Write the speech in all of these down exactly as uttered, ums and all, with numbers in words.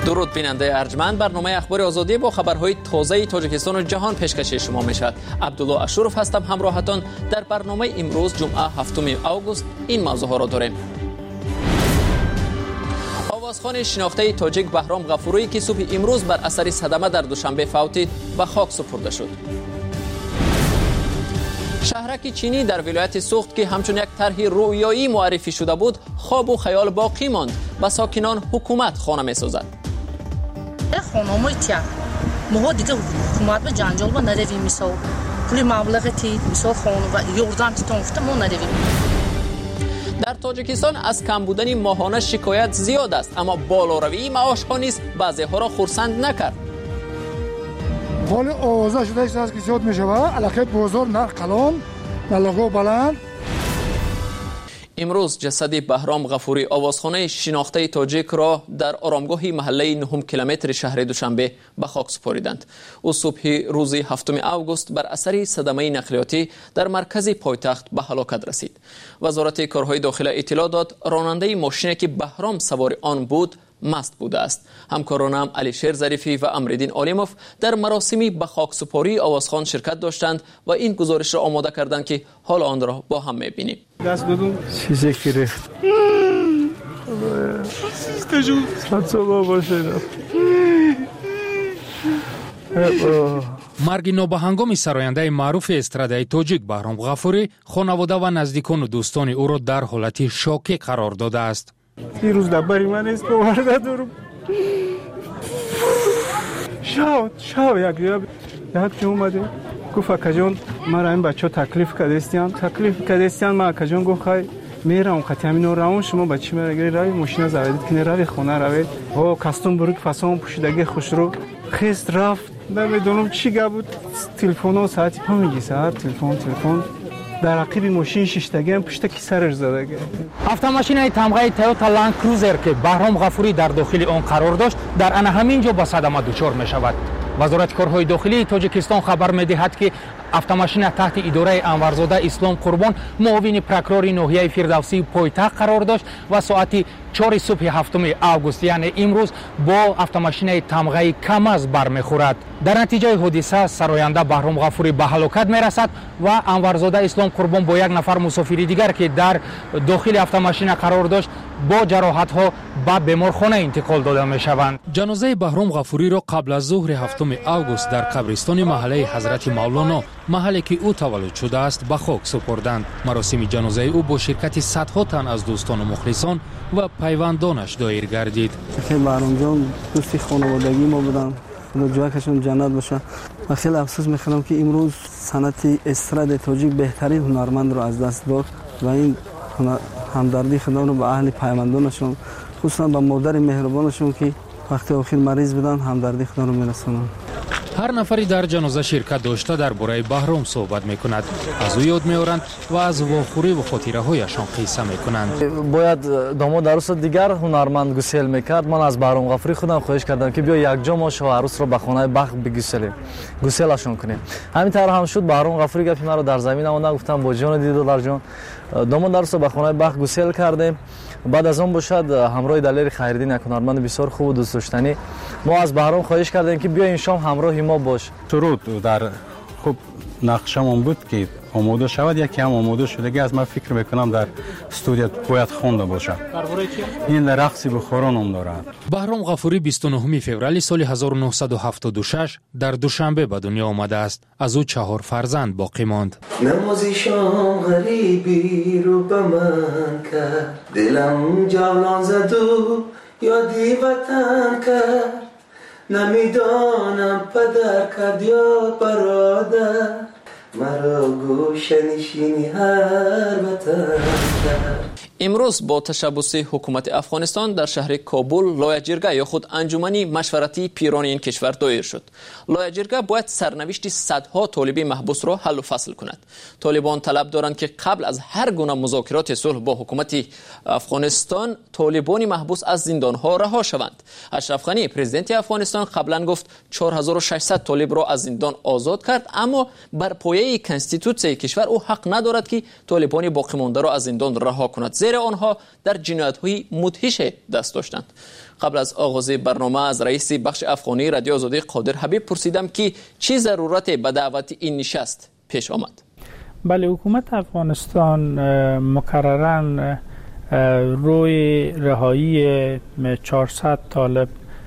درود بیننده ارجمند، برنامه اخبار آزادی با خبرهای تازه تاجیکستان و جهان پیشکش شما میشد. عبدالله اشورف هستم همراهتان. در برنامه امروز جمعه هفتم آگوست این موضوع ها را داریم. آوازخوان شناخته تاجیک بهرام غفوری که صبح امروز بر اثر صدمه در دوشنبه فوتید به خاک سپرده شد. شهرک چینی در ولایت سوخت که همچون یک طرح رویایی معرفی شده بود خواب و خیال باقی ماند و ساکنان حکومت خانه می سازد. خانم‌های تیا ما دیگه حکومت به جنجال با نرویم مثال پول مبلغ تید مثال خانم و یوردان تیتون ما نرویم. در تاجیکستان از کم بودن ماهانه شکایت زیاد است، اما بالاروی معاش ها نیز بعضی ها را خرسند نکرد. حال آوازه شده است که زیاد می شود. علاقه بازار نرخ کلان نلاگو بلند. امروز جسد بهرام غفوری آوازخانه شناخته تاجیک را در آرامگاه محله نهم کیلومتر شهر دوشنبه به خاک سپاریدند. او صبح روز هفتم آگوست بر اثر صدمه نقلیاتی در مرکز پایتخت به هلاکت رسید. وزارت کارهای داخل اطلاع داد راننده ماشینی که بهرام سوار آن بود مست بوده است. همکارانم علیشیر ظریفی و امرالدین علیموف در مراسمی به خاکسپاری آوازخوان شرکت داشتند و این گزارش را آماده کردند که حال آن را با هم می‌بینیم. دست بدون چیزی گرفت. استجو صدا باشه. مرگ نابهنگام سراینده معروف استرادای تاجیک بهرام غفوری خانواده و نزدیکان و دوستان او را در حالت شوکه قرار داده است. دیروز دبری من است که وارده دارم شاو شاو یک جا یک جا اومده گفت اکجان مرا این بچه ها تکلیف کدستیان تکلیف کدستیان من اکجان گفت خواهی میرم خطی همین رو روان شما بچه مرا گری روی ماشینه زویدید کنی روی خونه روید و کستون بروک فسان پوشیدگی خوش رو خیست رفت نمیدونم چی گه بود تلفن و ساعتی پا میگی ساعت تلفن تلفن در عقیب ماشین شیشتگی هم پشت کی سرش زده. автомашинаи тамғаи Toyota Land Cruiser که بهرام غفوری در داخل آن قرار داشت در آن همین جا به صدمه دچار می‌شود. وزارت کارهای داخلی تاجیکستان خبر می‌دهد که автомашина تحت اداره انورزاده اسلام قربان معاون پروکورور ناحیه فردوسی پایتخت قرار داشت و ساعت چهار صبح هفتم آگوست یعنی امروز با автомашинаи тамғаи камаз برمیخورد. در نتیجه حادثه سراینده بهرام غفوری به هلاکت میرسد و انورزاده اسلام قربان با یک نفر مسافر دیگر که در داخل автомашина قرار داشت با جراحت ها به بیمارخانه انتقال داده می شوند. جنازه بهرام غفوری را قبل از ظهر هفتم آگوست در قبرستان محله حضرت مولانا محلی که او تولد شده است به خاک سپردند. مراسم جنازه او با شرکت صدها تن از دوستان و مخلصان و پیوندانش دایر گردید. خیلی بهرام جان دوستی خانوادگی ما بودن، خدا جایشون جنت باشه. و خیلی افسوس میخوام که امروز صنعت استراد تاجیک بهترین هنرمند رو از دست داد و این همدردی خدا رو به اهل پیوندانشون خصوصا به مادر مهربانشون که وقتی آخر مریض بودن همدردی خدا رو میرسونن. هر نفری در جنازه شرکت داشته درباره بهرام صحبت میکنند، از او یاد میارند و از واخوری و خاطره هایشان قصه میکنند. باید داماد عروس دیگر هنرمند گسیل میکرد. من از بهرام غفوری خودم خواهش کردم که بیا یک جا ما شاه عروس رو به خانه بخت بگسلیم، گسیلشون کنیم. همین طرح هم شد. بهرام غفوری گفت مرا در زمین آمدن، گفتم با جان دیدو در جان داماد عروس رو به خانه بخت گسیل کردیم. بعد از اون باشد همراه دلیر خیرالدین یک هنرمند بسیار خوب و دوست داشتنی ما از بهرام خواهش کردیم که بیا این شام همراه ما باش. شروط در خوب نقشمون بود که آماده شود، یکی هم آماده شده از من فکر میکنم در استودیو باید خونده باشه. این رقص بخوران هم دارد. بهرام غفوری بیست و نهم فوریه سال هزار و نهصد و هفتاد و شش در دوشنبه به دنیا آمده است. از او چهار فرزند باقی ماند. نمازی شام غریبی رو به من کرد، دلم جولان زد و یادی وطن کرد، نمیدانم پدر کرد یا برادر، مرا گوشه نشینی هر وطن کرد. امروز با تشبث حکومت افغانستان در شهر کابل لایحه‌جرگه یا خود انجمنی مشورتی پیران این کشور دایر شد. لایحه‌جرگه باید سرنوشت صدها طالب محبوس را حل و فصل کند. طالبان طلب دارند که قبل از هر گونه مذاکرات صلح با حکومت افغانستان طالبان محبوس از زندانها رها شوند. اشرف غنی پرزیدنت افغانستان قبلا گفت چهار هزار و ششصد طالب را از زندان آزاد کرد، اما بر پایه کنستیتوسیون کشور او حق ندارد که طالبان باقی مانده را از زندان رها کند. زیر آنها در جنایت‌های مدهش دست داشتند. قبل از آغاز برنامه از رئیس بخش افغانی رادیو آزادی قادر حبیب پرسیدم که چه ضرورت به دعوت این نشست پیش آمد. بله، حکومت افغانستان مکرراً روی رهایی چهارصد طالب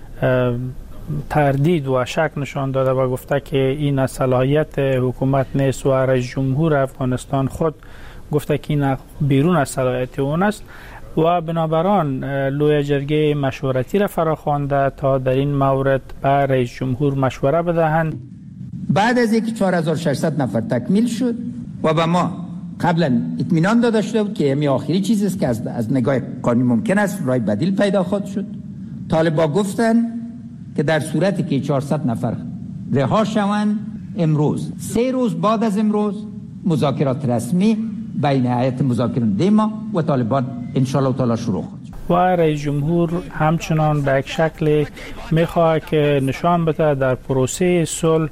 تردید و شک نشان داده و گفته که این از صلاحیت حکومت نیست و رئیس جمهور افغانستان خود گفته که این بیرون از صلاحیت اون است و بنابراین لوی جرگه مشورتی را فراخوانده تا در این مورد به رئیس جمهور مشوره بدهند. بعد از اینکه چهار هزار و ششصد نفر تکمیل شد و به ما قبلا اطمینان داده شده بود که همین آخری چیزی است که از, از نگاه قانونی ممکن است راه بدیل پیدا خواهد شد. طالبان گفتن که در صورتی که چهارصد نفر رها شوند امروز سه روز بعد از امروز مذاکرات رسمی بین هیئت مذاکراننده ما و طالبان ان شاء الله تعالی شروع خواهد شد. و رئیس جمهور همچنان به یک شکل میخواد که نشان بده در پروسه صلح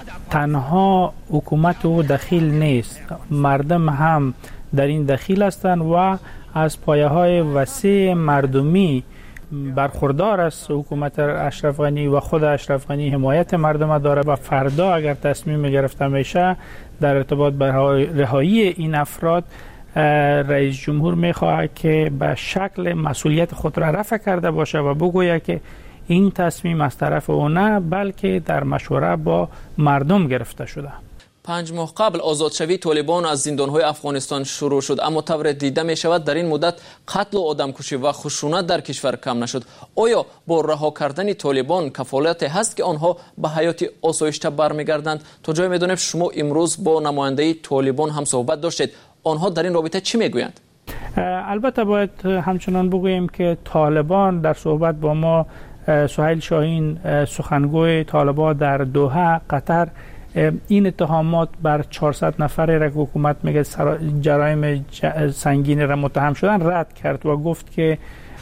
تنها حکومت او دخیل نیست، مردم هم در این دخیل هستند و از پایه های وسیع مردمی برخوردار است. حکومت اشرف غنی و خود اشرف غنی حمایت مردم داره و فردا اگر تصمیم گرفته میشه در ارتباط به رهایی این افراد، رئیس جمهور میخواهد که به شکل مسئولیت خود را رفع کرده باشه و بگوید که این تصمیم از طرف او نه بلکه در مشوره با مردم گرفته شده. پنج ماه قبل آزادشوی طالبان از زندان‌های افغانستان شروع شد، اما طور دیده می شود در این مدت قتل و آدمکشی و خشونت در کشور کم نشد. آیا با رها کردن طالبان کفالت هست که آنها به حیات آسایشته برمیگردند؟ تا جای میدونم شما امروز با نماینده طالبان هم صحبت داشتید، آنها در این رابطه چی میگویند؟ البته باید همچنان بگوییم که طالبان در صحبت با ما، سهیل شاهین سخنگوی طالبان در دوحه قطر، این اتهامات بر چهارصد نفر را که حکومت میگه جرایم سنگین را متهم شدن رد کرد و گفت که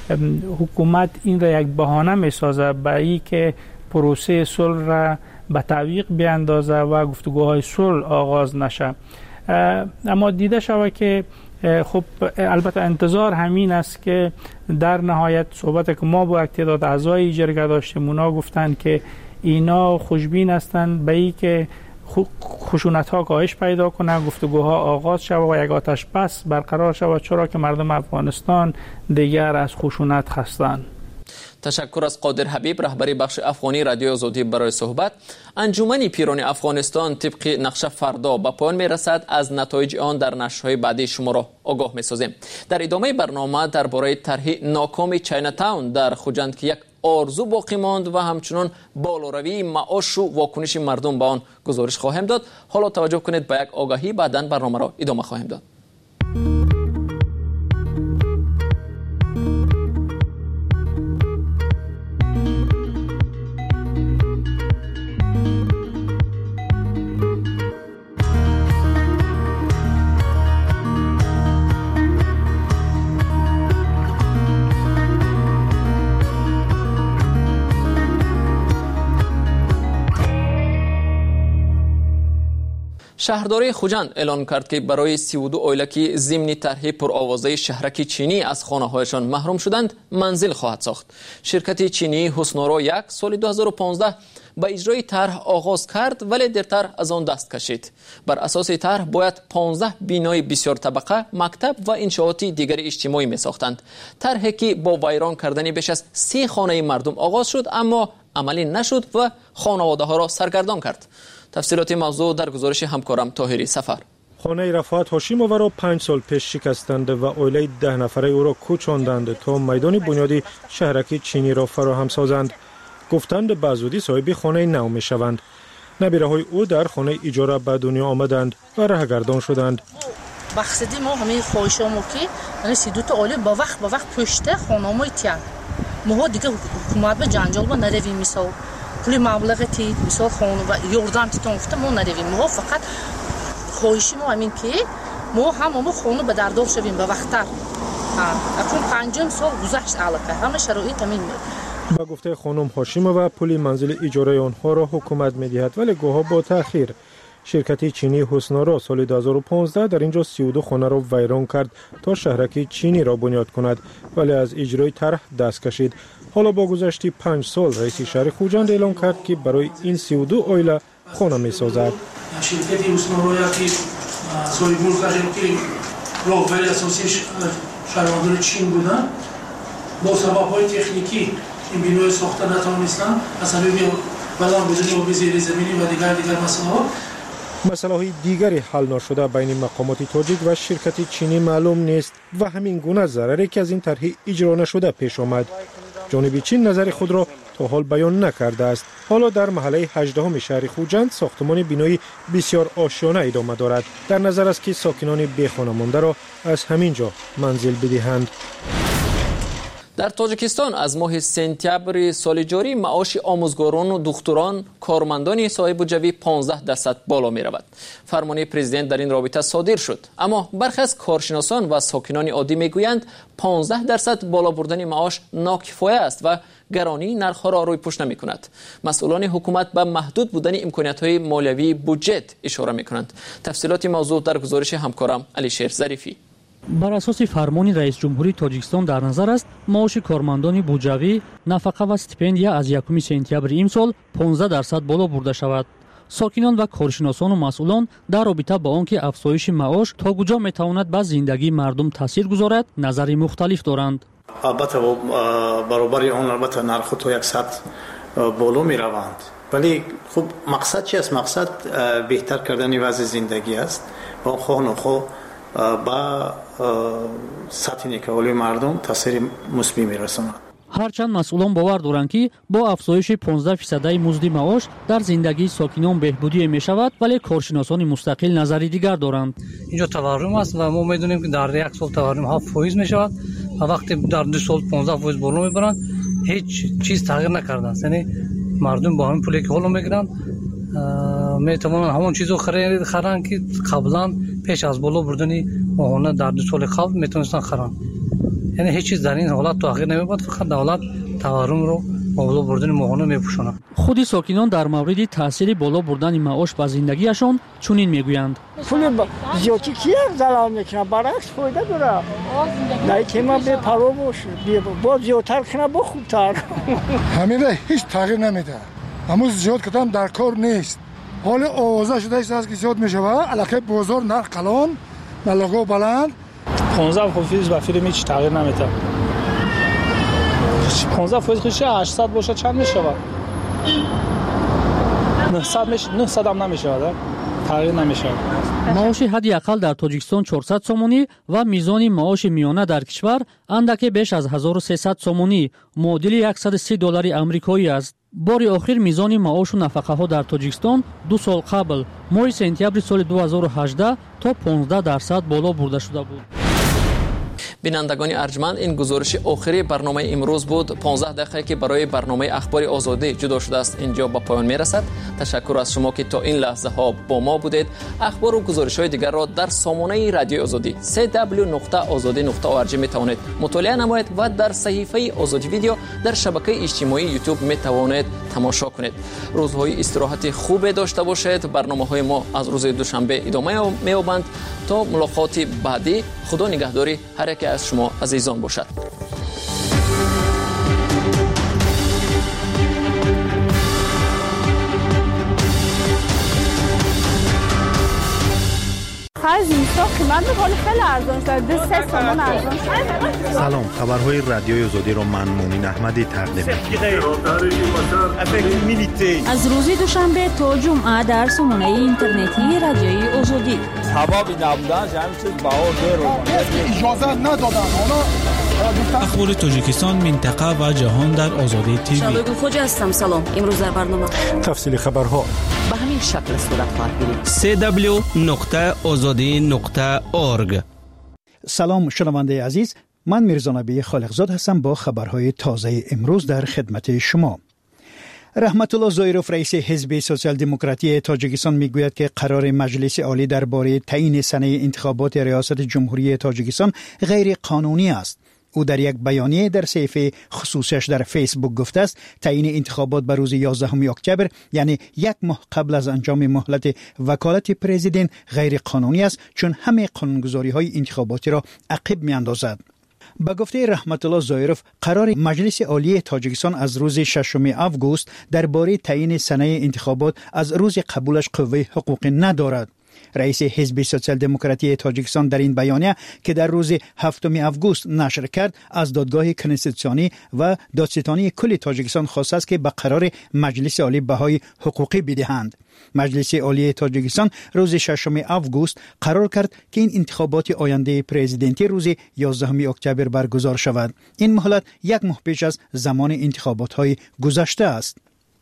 حکومت این را یک بهانه میسازه به این که پروسه صلح را به تعویق بیاندازه و گفتگوهای صلح آغاز نشه. اما دیده شود که خب البته انتظار همین است که در نهایت صحبت که ما با تعداد اعضای جرگه داشتیم، اونا گفتن که اینا خوشبین هستند به این که خشونت ها کاهش پیدا کنه، گفتگوها آغاز شود و یک آتش بس برقرار شود، چرا که مردم افغانستان دیگر از خشونت خستند. تشکر از قادر حبیب، رهبری بخش افغانی رادیو آزادی برای صحبت. انجمن پیران افغانستان طبق نقشه فردا به پایان میرسد. از نتایج آن در نشرهای بعدی شما را آگاه میسازیم. در ادامه برنامه درباره طرح ناکام چاینا تاون در خوجند که یک آرزو باقی ماند و همچنان بالاروی معاش و واکنش مردم به آن گزارش خواهیم داد. حالا توجه کنید به یک آگاهی، بعداً برنامه را ادامه خواهیم داد. شهرداری خوجند اعلان کرد که برای سی و دو عائله که ضمن طرح پرآوازه شهرک چینی از خانه‌هایشان محروم شدند منزل خواهد ساخت. شرکت چینی حسنورا یک سال دو هزار و پانزده به اجرای طرح آغاز کرد ولی دیرتر از آن دست کشید. بر اساس طرح باید پانزده بینای بسیار طبقه، مکتب و انشاءات دیگر اجتماعی می ساختند. طرحی که با ویران کردن بیش از سی خانه مردم آغاز شد اما عملی نشد و خانواده ها را سرگردان کرد. تفصیلات موضوع در گزارش همکارم طاهری سفر. خانه رفعت هاشیمووا را پنج سال پیش شکستند و عائله ده نفره او را کوچاندند تا میدان بنیادی شهرک چینی را فراهم سازند. گفتند به زودی صاحب خانه نو می شوند. نبیره های او در خانه اجاره به دنیا آمدند و رهگردان شدند. مقصدی ما همین خواهشامو که یعنی سی دو تا عائله با وقت با وقت پشت خانه‌های تیان ما دیگه حکومت به جنجال با نرویم میساو پول مبلغ تید مثال خانه و یوردان تیتون گفته ما نرویم. ما فقط خواهشی ما همین که ما هم ما خانه به دردار شویم به وقتتر. اکنون پنجم سال گذشت علاقه همه شرایط همین میاد. با گفته خانم هاشیمووا پول منزل اجاره آنها را حکومت میدهد ولی گاهی با تأخیر. شرکت چینی حسنارا سال دو هزار و پانزده در اینجا سی و دو خانه را ویران کرد تا شهرک چینی را بنیاد کند، ولی از اجرای طرح دست کشید. حالا با گذشت پنج سال رئیس شهر خوجند اعلام کرد که برای این سی و دو عائله خانه می سازد. شرکت حسنارا که سال که راهبر اساسی شهروندان چین بودن، با سبب‌های تکنیکی این بینای ساخته نتوانستند از سبب بلند بودن آب زیر زمینی و دیگر دیگر مسائل. مسائل دیگری حل نشده بین مقامات تاجیک و شرکت چینی معلوم نیست و همین گونه ضرری که از این طرح اجرا نشده پیش آمد. جانب چین نظر خود را تا حال بیان نکرده است. حالا در محله هجدهم شهر خوجند ساختمان بینایی بسیار آشیانه ادامه دارد. در نظر است که ساکنان بی خانه مانده را از همین جا منزل بدهند. در تاجیکستان از ماه سپتامبر سال جاری معاش آموزگاران و دکتران کارمندان صاحب جوی پانزده درصد بالا می رود. فرمان پرزیدنت در این رابطه صادر شد، اما برخی از کارشناسان و ساکنان عادی می گویند پانزده درصد بالا بردن معاش ناکفایه است و گرانی نرخ‌ها را روی پوش نمی کند. مسئولان حکومت به محدود بودن امکانیت‌های مالیوی بودجه اشاره می کنند. تفصیلات موضوع در گزارش همکارم علیشیر ظریفی. بر اساس فرمان رئیس جمهوری تاجیکستان در نظر است معاش کارمندان بودجوی، نفقه و استیپندیا از یکم سپتامبر امسال پانزده درصد بالا برده شود. ساکنان و کارشناسان و مسئولان در رابطه با آنکه افزایش معاش تا کجا میتواند به زندگی مردم تاثیر گذارد نظری مختلف دارند. البته برابر آن البته نرخ تا صد بالا می روند، ولی خب مقصد چی است؟ مقصد بهتر کردن وضع زندگی است با خانه خو با سطح نیکولی مردم تاثیر مثبت می‌رساند. هرچند مسئولان باور دارند که با افزایش پانزده درصد مزد معاش در زندگی ساکنان بهبودی می‌شود، ولی کارشناسان مستقل نظری دیگر دارند. اینجا تورم است و ما می‌دونیم که در یک سال تورم هفت درصد می‌شود و وقتی در دو سال پانزده درصد بالا می‌برند هیچ چیز تغییر نکرده است. یعنی مردم با همین پولی که حالا می‌گیرند میتوانند همون چیزو خرید خرن که قبلا پیش از بالا بردن ماهانه در دو سال قبل میتونستن خرن. یعنی هیچ چیز در این حالت تغییر نمی‌یابد، فقط دولت تورم رو بالا بردن ماهانه میپوشاند. خود ساکنان در مورد تاثیر بالا بردن معاش به زندگیشان چنین میگویند. پول زیادی کی زلال میکنه، برعکس فایده داره. نه که ما به پروا باشه، با زیادتر کنه با خوبتر. همین هیچ تغییر نمیده. همون زیاد کدام در کار نیست. حال آوازه شده است که زیاد میشه و علاقه بازار نرخ کلان ملاقه بلند. پانزده فیز با فیلم هیچ تغییر نمیده. پانزده فیز خیلی هشتصد باشه چند میشه؟ نهصد میشه، نهصد هم نمیشه. تغییر نمیشه. معاش حداقل در تاجیکستان چهارصد سومونی و میزان معاش میانه در کشور اندکی بیش از هزار و سیصد سومونی، معادل صد و سی دلار آمریکایی است. بار آخر میزان معاش و نفقه ها در تاجیکستان دو سال قبل ماه سپتامبر سال دو هزار و هجده تا پانزده درصد بالا برده شده بود. بینندگان ارجمند، این گزارش آخری برنامه امروز بود. پانزده دقیقه که برای برنامه اخبار آزادی جدا شده است اینجا به پایان میرسد. تشکر از شما که تا این لحظه ها با ما بودید. اخبار و گزارش های دیگر را در سامانه رادیو آزادی سه دبلیو نقطه آزادی نقطه او ار جی می توانید مطالعه نمایید و در صفحه آزادی ویدیو در شبکه اجتماعی یوتیوب می توانید تماشا کنید. روزهای استراحت خوب داشته باشید. برنامه‌های ما از روز دوشنبه ادامه می‌یابند. تا ملاقات بعدی، خدا نگهداری هر یک از شما عزیزان باشد. خرج اینستا قیمت حالی خیلی ارزان شد. دو سه تومان ارزان شد. سلام، خبرهای رادیوی آزادی را من مومن احمدی تقدیم می‌کنم. از روز دوشنبه تا جمعه در سامانه اینترنتی رادیوی آزادی. حبابی نبودن همین چیز بها زیر اجازه ندادن. حالا اخبار تاجیکستان، منطقه و جهان در آزادی تیوی. شبگو خوجه هستم. سلام. امروز در برنامه تفصیل خبرها به همین شکل صورت خواهد گرفت. سه دبلیو نقطه آزادی نقطه اورگ. سلام شنونده عزیز، من میرزا نبی خالقزاد هستم با خبرهای تازه امروز در خدمت شما. رحمت الله ظاهروف رئیس حزب سوسیال دموکراتی تاجیکستان میگوید که قرار مجلس عالی درباره تعیین سنه انتخابات ریاست جمهوری تاجیکستان غیر قانونی است. او در یک بیانیه در صفحه خصوصیش در فیسبوک گفته است تعیین انتخابات به روز یازدهم اکتبر یعنی یک ماه قبل از انجام مهلت وکالت پرزیدنت غیر قانونی است، چون همه قانونگذاری های انتخاباتی را عقب می اندازد. با گفته رحمت الله زایروف، قرار مجلس عالی تاجیکستان از روز ششم آگوست درباره تعیین سنه انتخابات از روز قبولش قوه حقوقی ندارد. رئیس حزب سوسیال دموکراتی تاجیکستان در این بیانیه که در روز هفتم آگوست نشر کرد از دادگاه کنستیتوسیونی و دادستانی کل تاجیکستان خواسته است که به قرار مجلس عالی بهای حقوقی بدهند. مجلس عالی تاجیکستان روز ششم آگوست قرار کرد که این انتخابات آینده پرزیدنتی روز یازدهم اکتبر برگزار شود. این مهلت یک ماه پیش از زمان انتخابات های گذشته است.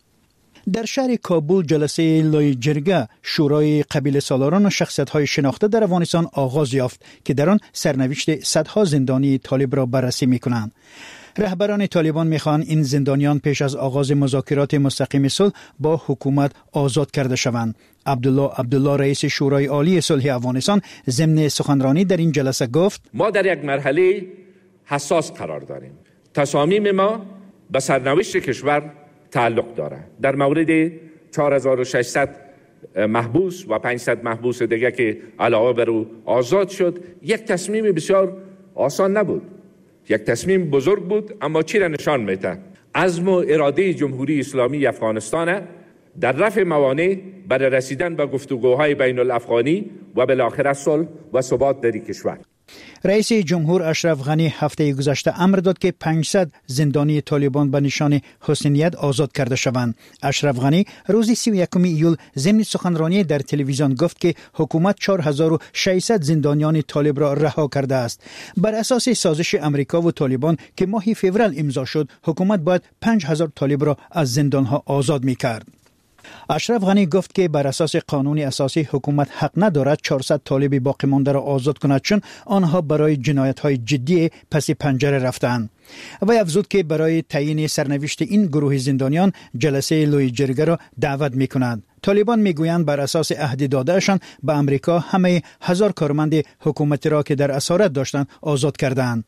در شهر کابل جلسه لای جرگه شورای قبیله سالاران و شخصیت‌های شناخته در افغانستان آغاز یافت که در آن سرنوشت صدها زندانی طالب را بررسی می‌کنند. رهبران طالبان می‌خواهند این زندانیان پیش از آغاز مذاکرات مستقیم صلح با حکومت آزاد کرده شوند. عبدالله عبدالله رئیس شورای عالی صلح افغانستان ضمن سخنرانی در این جلسه گفت: ما در یک مرحله حساس قرار داریم. تصامیم ما به سرنوشت کشور تعلق دارد. در مورد چهار هزار و ششصد محبوس و پانصد محبوس دیگه که علاوه بر او آزاد شد، یک تصمیم بسیار آسان نبود، یک تصمیم بزرگ بود، اما چی را نشان میده؟ عزم و اراده جمهوری اسلامی افغانستان در رفع موانع برای رسیدن به گفتگوهای بین الافغانی و بالاخره صلح و ثبات در کشور. رئیس جمهور اشرف غنی هفته گذشته امر داد که پانصد زندانی طالبان به نشان حسنیت آزاد کرده شوند. اشرف غنی روز سی و یکم ایول ضمن سخنرانی در تلویزیون گفت که حکومت چهار هزار و ششصد زندانیان طالب را رها کرده است. بر اساس سازش امریکا و طالبان که ماه فوریه امضا شد، حکومت باید پنج هزار طالب را از زندانها آزاد می‌کرد. اشرف غنی گفت که بر اساس قانون اساسی حکومت حق ندارد چهارصد طالب باقی مانده را آزاد کند، چون آنها برای جنایت‌های جدی پس پنجره رفتند. و افزود که برای تعیین سرنوشت این گروه زندانیان جلسه لوی جرگه را دعوت می‌کنند. طالبان میگویند بر اساس عهد دادهشان به امریکا همه هزار کارمند حکومتی را که در اسارت داشتند آزاد کردند.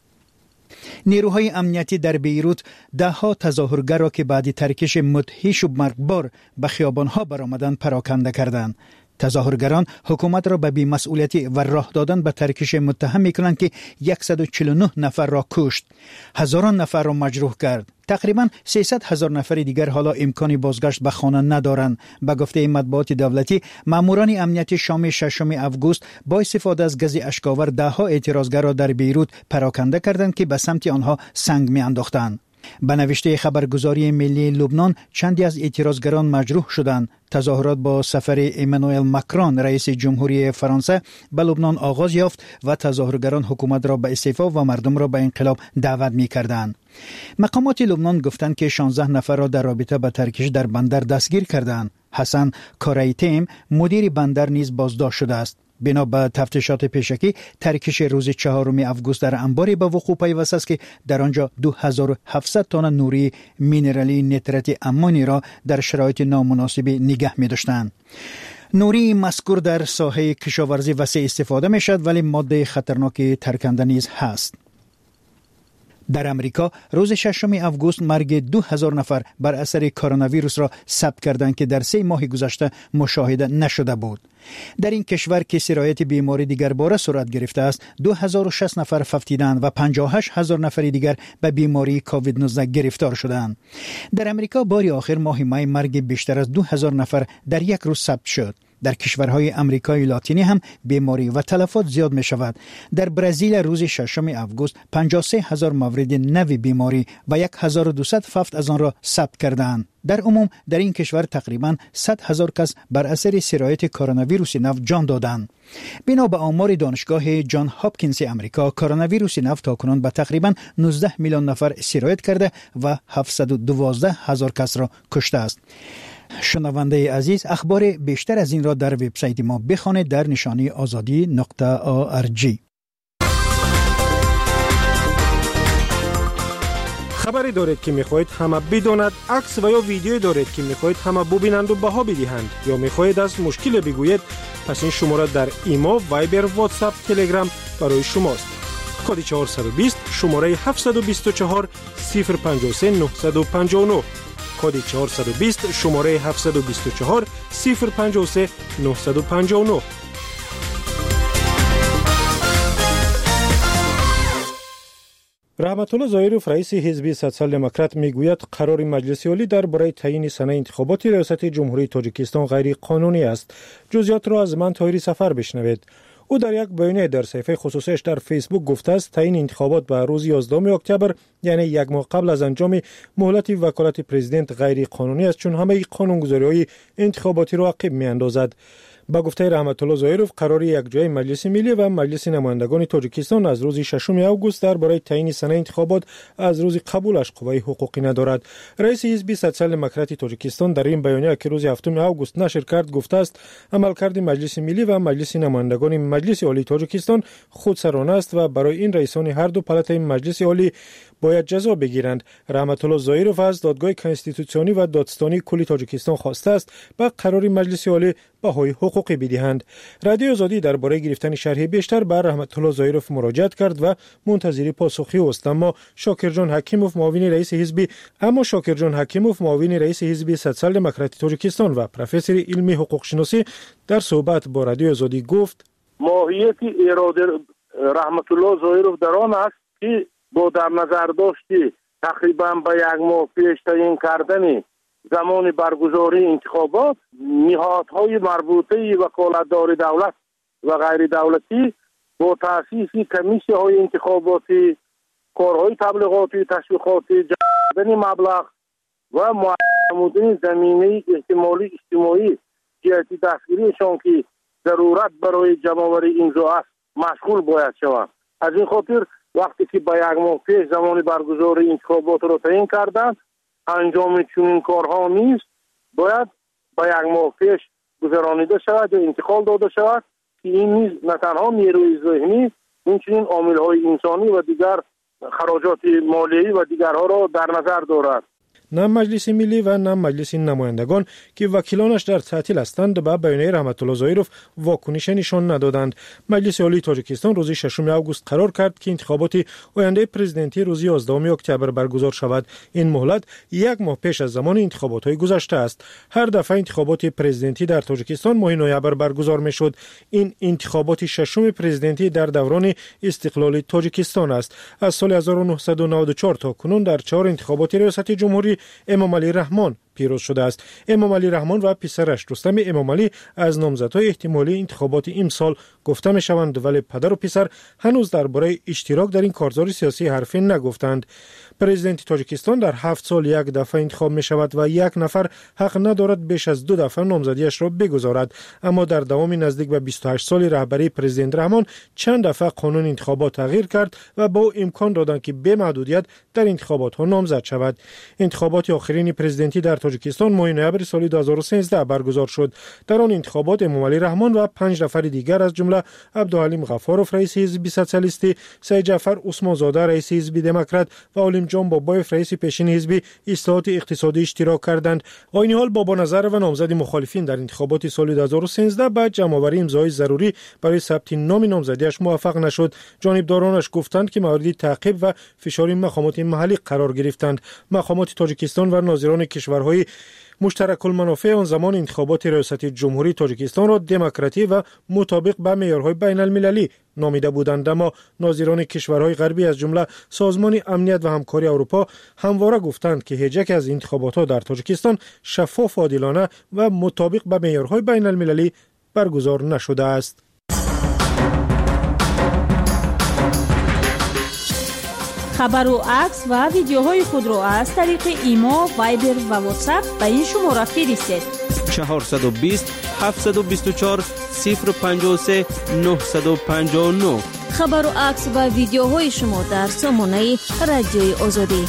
نیروهای امنیتی در بیروت ده ها تظاهرگر را که بعد ترکش مدهش و مرگبار به خیابانها برآمدند پراکنده کردند. تظاهرگران حکومت را به بی‌مسئولیتی و راه دادن به ترکش متهم می‌کنند که صد و چهل و نه نفر را کشت، هزاران نفر را مجروح کرد. تقریباً سیصد هزار نفر دیگر حالا امکان بازگشت به خانه ندارند. به گفته مطبوعات دولتی، ماموران امنیتی شام ششم آگوست با استفاده از گاز اشک‌آور ده ها اعتراضگر را در بیروت پراکنده کردند که به سمت آنها سنگ می‌انداختند. به نوشته خبرگزاری ملی لبنان، چندی از اعتراضگران مجروح شدند. تظاهرات با سفر امانوئل ماکرون رئیس جمهوری فرانسه به لبنان آغاز یافت و تظاهرگران حکومت را به استعفا و مردم را به انقلاب دعوت می‌کردند. مقامات لبنان گفتند که شانزده نفر را در رابطه با ترکش در بندر دستگیر کردند. حسن کارایتیم مدیر بندر نیز بازداشت شده است. بنا به تفتیشات پیشکی، ترکش روز چهارم آگوست در انباری به وقوع پیوسته است که در آنجا دو هزار و هفتصد تن نوری مینرالی نیترات امونی را در شرایط نامناسب نگه می داشتند. نوری مذکور در ساحه کشاورزی وسیع استفاده می شد، ولی ماده خطرناک ترکننده نیز هست. در امریکا روز ششم آگوست مرگ دو هزار نفر بر اثر کرونا ویروس را ثبت کردند که در سه ماه گذشته مشاهده نشده بود. در این کشور که سرایت بیماری دیگر باره صورت گرفته است، دو هزار و شصت نفر فوتیدند و پنجاه و هشت هزار نفر دیگر به بیماری کووید نوزده گرفتار شدند. در امریکا باری آخر ماه می مرگ بیشتر از دو هزار نفر در یک روز ثبت شد. در کشورهای امریکای لاتینی هم بیماری و تلفات زیاد می شود. در برزیل روز ششم آگوست پنجاه و سه هزار مورد نو بیماری و هزار و دویست فوت از آن را ثبت کردند. در عموم در این کشور تقریباً صد هزار کس بر اثر سرایت کرونا ویروس نو جان دادند. بنا به آمار دانشگاه جان هاپکینز امریکا، کرونا ویروس نو تاکنون به تقریباً نوزده میلیون نفر سرایت کرده و هفتصد و دوازده هزار کس را کشته است. شنونده عزیز، اخبار بیشتر از این را در وبسایت ما بخوانید در نشانی آزادی نقطه آ ار جی. خبری دارید که میخواهید همه بداند، عکس و یا ویدیویی دارید که میخواهید همه ببینند و بها بدهند، یا میخواهید از مشکل بگویید، پس این شماره در ایما، وایبر، واتساپ، تلگرام برای شماست. کد چهارصد و بیست شماره هفتصد و بیست و چهار صفر پنجاه و سه نهصد و پنجاه و نه کد چهارصد و بیست شماره هفتصد و بیست و چهار صفر پنجاه و سه نهصد و پنجاه و نه. رحمت الله ظاهروف رئیس حزب سوسیال دموکرات میگوید قرار مجلس عالی درباره تعیین سنه انتخابات ریاست جمهوری تاجیکستان غیر قانونی است. جزئیات را از من طاهری سفر بشنوید. او در یک بیانیه در صفحه خصوصیش در فیسبوک گفته است تعیین انتخابات به روز یازدهم اکتبر یعنی یک ماه قبل از انجام مهلت وکالت پرزیدنت غیر قانونی است چون همه قانونگذاری‌های انتخاباتی را عقب می‌اندازد. با گفته رحمت الله ظاهروف قرار یک جای مجلس ملی و مجلس نمایندگان تاجیکستان از روز ششم آگوست درباره تعیین سنه انتخابات از روز قبولش قوه حقوقی ندارد. رئیس حزب سوسیال دموکرات تاجیکستان در این بیانیه که روز هفتم آگوست نشر کرد گفته است عملکرد مجلس ملی و مجلس نمایندگان مجلس عالی تاجیکستان خودسرانه است و برای این رئیسان هر دو پالاتای مجلس عالی باید جزا بگیرند. رحمت الله ظاهروف از دادگاه کنستیتوسیونی و دادستانی کل تاجیکستان خواسته است با قرار مجلس عالی بهای حقوقی بدهند. رادیو آزادی درباره گرفتن شرح بیشتر بر رحمت الله ظاهروف مراجعت کرد و منتظر پاسخی است. اما شاکر جان حکیموف معاون رئیس حزب اما شاکر جان حکیموف معاون رئیس حزب سوسیال دموکرات تاجیکستان و پروفسور علمی حقوق شناسی در صحبت با رادیو آزادی گفت ماهیت اراده رحمت الله ظاهروف در آن است که با در نظر داشتی تقریبا به یک ماه پیش تعیین کردن زمان برگزاری انتخابات نهادهای مربوطه وکالتدار دولت و غیر دولتی با تأسیس کمیسیون های انتخاباتی کارهای تبلیغاتی تشویقاتی جمع مبلغ و معلومات زمینه احتمالی اجتماعی جهتی دستگیریشان که ضرورت برای جمع‌آوری امضا است مشغول باید شوند. از این خاطر وقتی که با یک ماه پیش زمان برگزاری انتخابات را تعیین کردند انجام چنین کارها نیست باید با یک ماه پیش گذرانیده شود یا انتقال داده شود که این نیز نه تنها نیروی ذهنی همچنین عامل‌های انسانی و دیگر خراجات مالیایی و دیگرها را در نظر دارد. نه مجلس ملی و نه مجلس نمایندگان که وکیلانش در تعطیل هستند به بیانیه رحمت الله ظاهروف واکنش نشان ندادند. مجلس عالی تاجیکستان روز ششم آگوست قرار کرد که انتخابات آینده پرزیدنتی روز یازدهم اکتبر برگزار شود. این مهلت یک ماه پیش از زمان انتخابات‌های گذشته است. هر دفعه انتخابات پرزیدنتی در تاجیکستان ماه نوامبر برگزار می‌شد. این انتخابات ششم پرزیدنتی در دوران استقلال تاجیکستان است. از سال هزار و نهصد و نود و چهار تا کنون در چهار انتخابات ریاست جمهوری امام علی رحمان پیروز شده است. امام علی رحمان و پسرش رستم امام علی از نامزدهای احتمالی انتخابات امسال گفته می شوند ولی پدر و پسر هنوز درباره اشتراک در این کارزار سیاسی حرفی نگفتند. پرزیدنت تاجیکستان در هفت سال یک دفعه انتخاب می شود و یک نفر حق ندارد بیش از دو دفعه نامزدیش را بگذارد. اما در دوام نزدیک به بیست و هشت سال رهبری پرزیدنت رحمان چند دفعه قانون انتخابات تغییر کرد و با امکان دادند که به محدودیت در انتخابات ها نامزد شود. انتخابات آخرین پرزیدنتی در تاجیکستان ماه نوامبر سال دو هزار و سیزده برگزار شد. در آن انتخابات امام علی رحمان و پنج نفر دیگر از جمله عبدالحلیم غفاروف رئیس حزب سوسیالیستی، سید جعفر عثمان زاده رئیس حزب دموکرات و عالم جان بابایف رئیس پیشین حزب اصلاحات اقتصادی اشتراک کردند. عین حال بابا نظر و نامزد مخالفین در انتخابات سال دو هزار و سیزده بعد جمع‌آوری امضای ضروری برای ثبت نام نامزدیش موفق نشد. جانبدارانش گفتند که مورد تعقیب و فشار مقامات محلی قرار گرفتند. مقامات تاجیکستان و ناظران کشورهای مشترک المنافع آن زمان انتخابات ریاست جمهوری تاجیکستان را دموکراتی و مطابق با معیارهای بین المللی نامیده بودند، اما ناظران کشورهای غربی از جمله سازمان امنیت و همکاری اروپا همواره گفتند که هیچ یک از انتخابات در تاجیکستان شفاف و عادلانه و مطابق با معیارهای بین المللی برگزار نشده است. خبر و عکس و ویدیوهای خود را از طریق ایما، وایبر و واتساپ به این شماره فرستید. چهارصد و بیست هفتصد و بیست و چهار صفر پنجاه و سه نهصد و پنجاه و نه. خبر و عکس و ویدیوهای شما در سامانه رادیوی آزادی.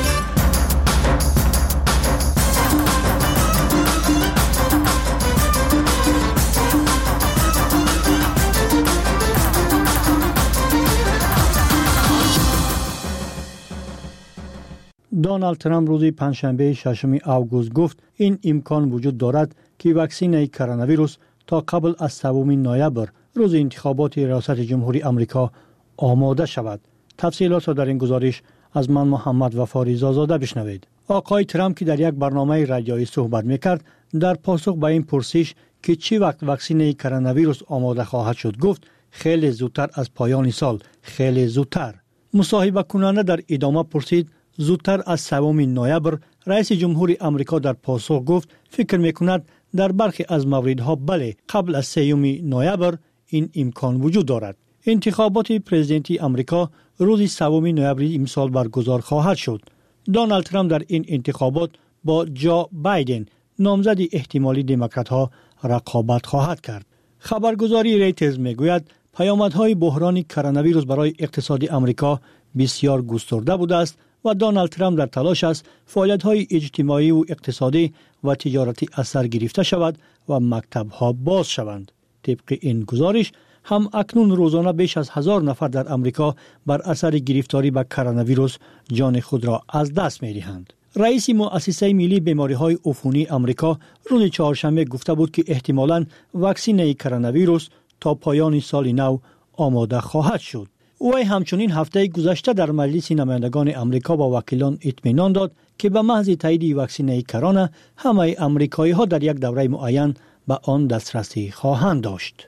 دونالد ترامپ روز پنجشنبه ششم آگوست گفت این امکان وجود دارد که واکسن کرونا ویروس تا قبل از سوم نوامبر روز انتخابات ریاست جمهوری آمریکا آماده شود. تفصیلات را در این گزارش از من محمد وفا رضازاده بشنوید. آقای ترامپ که در یک برنامه رادیویی صحبت میکرد در پاسخ به این پرسش که چی وقت واکسن کرونا ویروس آماده خواهد شد گفت خیلی زودتر از پایان سال، خیلی زودتر. مصاحبه کننده در ادامه پرسید زودتر از سوم نوامبر. رئیس جمهور آمریکا در پاسخ گفت فکر میکند در برخی از موردها بله قبل از سوم نوامبر این امکان وجود دارد. انتخابات پرزیدنتی آمریکا روز سوم نوامبر امسال برگزار خواهد شد. دونالد ترامپ در این انتخابات با جو بایدن نامزد احتمالی دموکرات ها رقابت خواهد کرد. خبرگزاری ریترز میگوید پیامدهای بحران کرونا ویروس برای اقتصاد آمریکا بسیار گسترده بوده است و دونالد ترامپ در تلاش است فعالیت‌های اجتماعی و اقتصادی و تجارتی اثر گرفته شود و مکتب‌ها باز شوند. طبق این گزارش هم اکنون روزانه بیش از هزار نفر در آمریکا بر اثر گرفتاری به کرونا ویروس جان خود را از دست می‌دهند. رئیس مؤسسه ملی بیماری‌های عفونی آمریکا روز چهارشنبه گفته بود که احتمالاً واکسن کرونا ویروس تا پایان سال نو آماده خواهد شد. او همچنین هفته گذشته در مجلس نمایندگان آمریکا با وکیلان اطمینان داد که به محض تایید واکسن کرونا همه آمریکایی‌ها در یک دوره معین به آن دسترسی خواهند داشت.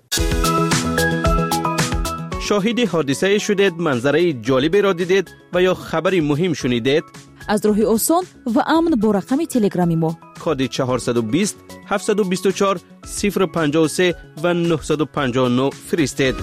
شاهد حادثه شدید، منظره جالبی را دیدید و یا خبری مهم شنیدید؟ از راه آسان و امن با رقم تلگرامی ما کد چهارصد و بیست هفتصد و بیست و چهار صفر پنجاه و سه و نهصد و پنجاه و نه فرستید.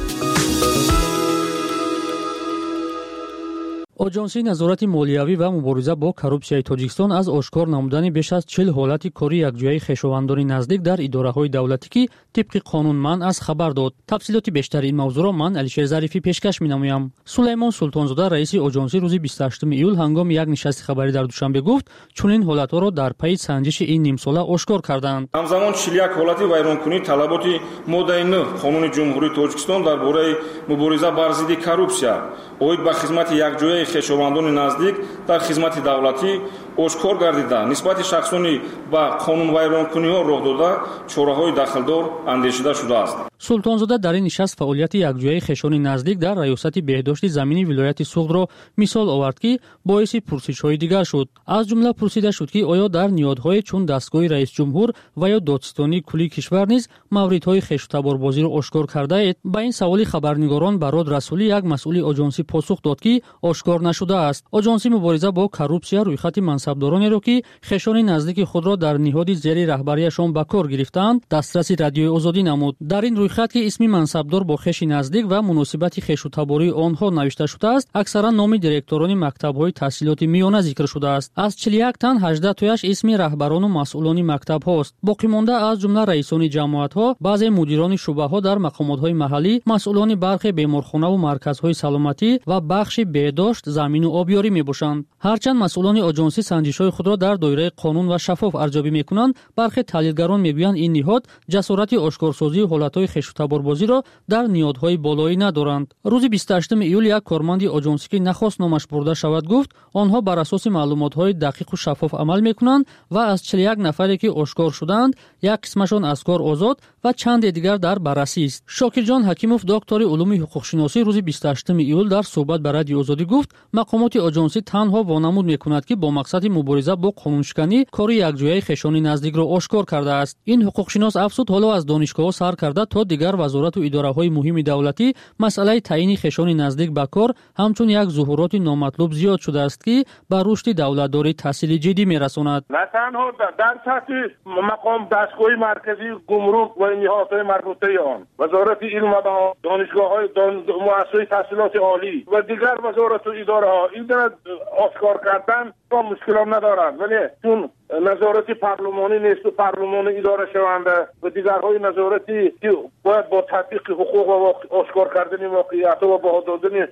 آژانسی نظارت مالیوی و مبارزه با коррупсияи тоҷикистон аз ошкор намудани беш аз чил ҳолати кори якҷояи хешовандони наздик дар идораҳои давлатӣ ки тибқи қонун манъ аст хабар дод. тафсилоти бештари ин мавзӯъро ман алишер зарифӣ пешкаш менамоям. сулаймон султонзода раиси оҷонсӣ рӯзи бисту ҳаштуми июл ҳангоми як нишасти хабарӣ дар душанбе гуфт чунин ҳолатҳоро дар пайи санҷиши ин нимсола ошкор карданд. ҳамзамон чил як ҳолати вайронкунии талаботи моддаи нӯҳ қонуни ҷумҳурии тоҷикистон дар бораи мубориза бар зидди коррупсия оид ба хизмати якҷояи хешовандони наздик дар хизмати давлатӣ ошкор гардида нисбати шахсони ба қонунвайронкуниҳо роҳ дода чораҳои дахлдор андешида шудааст. султонзода дар ин нишаст фаъолияти якҷояи хешони наздик дар раёсати беҳдошти замини вилояти суғдро мисол овард ки боиси пурсишҳои дигар шуд. аз ҷумла пурсида шуд ки оё дар ниҳодҳое чун дастгоҳи раисҷумҳур ва ё додистонии кулли кишвар низ мавридҳои хештутаборбозиро ошкор кардаед? ба ин саволи хабарнигорон барод расулӣ як масъули оҷонсӣ посух дод ки ошкор нашудааст. оҷонси мубориза бо коррупсия рӯйхати мансабдоронеро ки хешони наздики худро дар ниҳоди зери раҳбарияшон ба кор гирифтаанд дастрасӣ радиои озодӣ намуд. дар ин рӯйхат ки исми мансабдор бо хеши наздик ва муносибати хешутабории онҳо навишта шудааст аксаран номи директорони мактабҳои таҳсилоти миёна зикр шудааст. аз чил як тан ҳаждаҳ тояш исми раҳбарону масъулони мактабҳост. боқимонда аз ҷумла раисони ҷамоатҳо, баъзе мудирони шуъбаҳо дар мақомотҳои маҳаллӣ, масъулони бархе беморхонаву марказҳои саломатӣ ва бахши беҳдошт, замину обёрӣ мебошанд. ҳарчанд масъулони оҷонсӣ санҷишҳои худро дар доираи қонун ва шаффоф арзёбӣ мекунанд, бархе таҳлилгарон мегӯянд ин ниҳод ҷасорати ошкорсозии ҳолатҳои хештутаборбозиро дар ниҳодҳои болоӣ надоранд. рӯзи бисту ҳаштуми июл як корманди оҷонсӣ ки нахост номаш бурда шавад гуфт онҳо бар асоси маълумотҳои дақиқу шаффоф амал мекунанд ва аз чил як нафаре ки ошкор шудаанд як қисмашон аз кор озод ва чанде дигар дар баррасист. шокирҷон ҳакимов доктори улуми ҳуқуқшиносӣ рӯзи бисту ҳаштуми июл дар суҳбат ба радиои озодӣ гуфт мақомоти оҷонсӣ танҳо вонамуд мекунад ки бо мақсади мубориза бо қонуншиканӣ кори якҷояи хешони наздикро ошкор кардааст. ин ҳуқуқшинос афзуд ҳоло аз донишгоҳҳо сар карда то дигар вазорату идораҳои муҳими давлатӣ масъалаи таъйини хешони наздик ба кор ҳамчун як зуҳуроти номатлуб зиёд шудааст ки ба рушди давлатдорӣ таъсири ҷиддӣ мерасонад. на танҳо дар сатҳи мақом дастгоҳи марказии гумрук ва ниҳодҳои марбутаи он, вазорати илм ва донишгоҳҳои муассисаҳои таҳсилоти олӣ ва дигар вазорату идораҳо ин ошкор кардан то мушкилот надорад, вале чун назорати парлумонӣ нест ва парлумони идора шаванда ва дигарҳои назорати ки бояд бо татбиқи ҳуқуқ ва ошкор кардани воқеиятҳо ва баҳо додани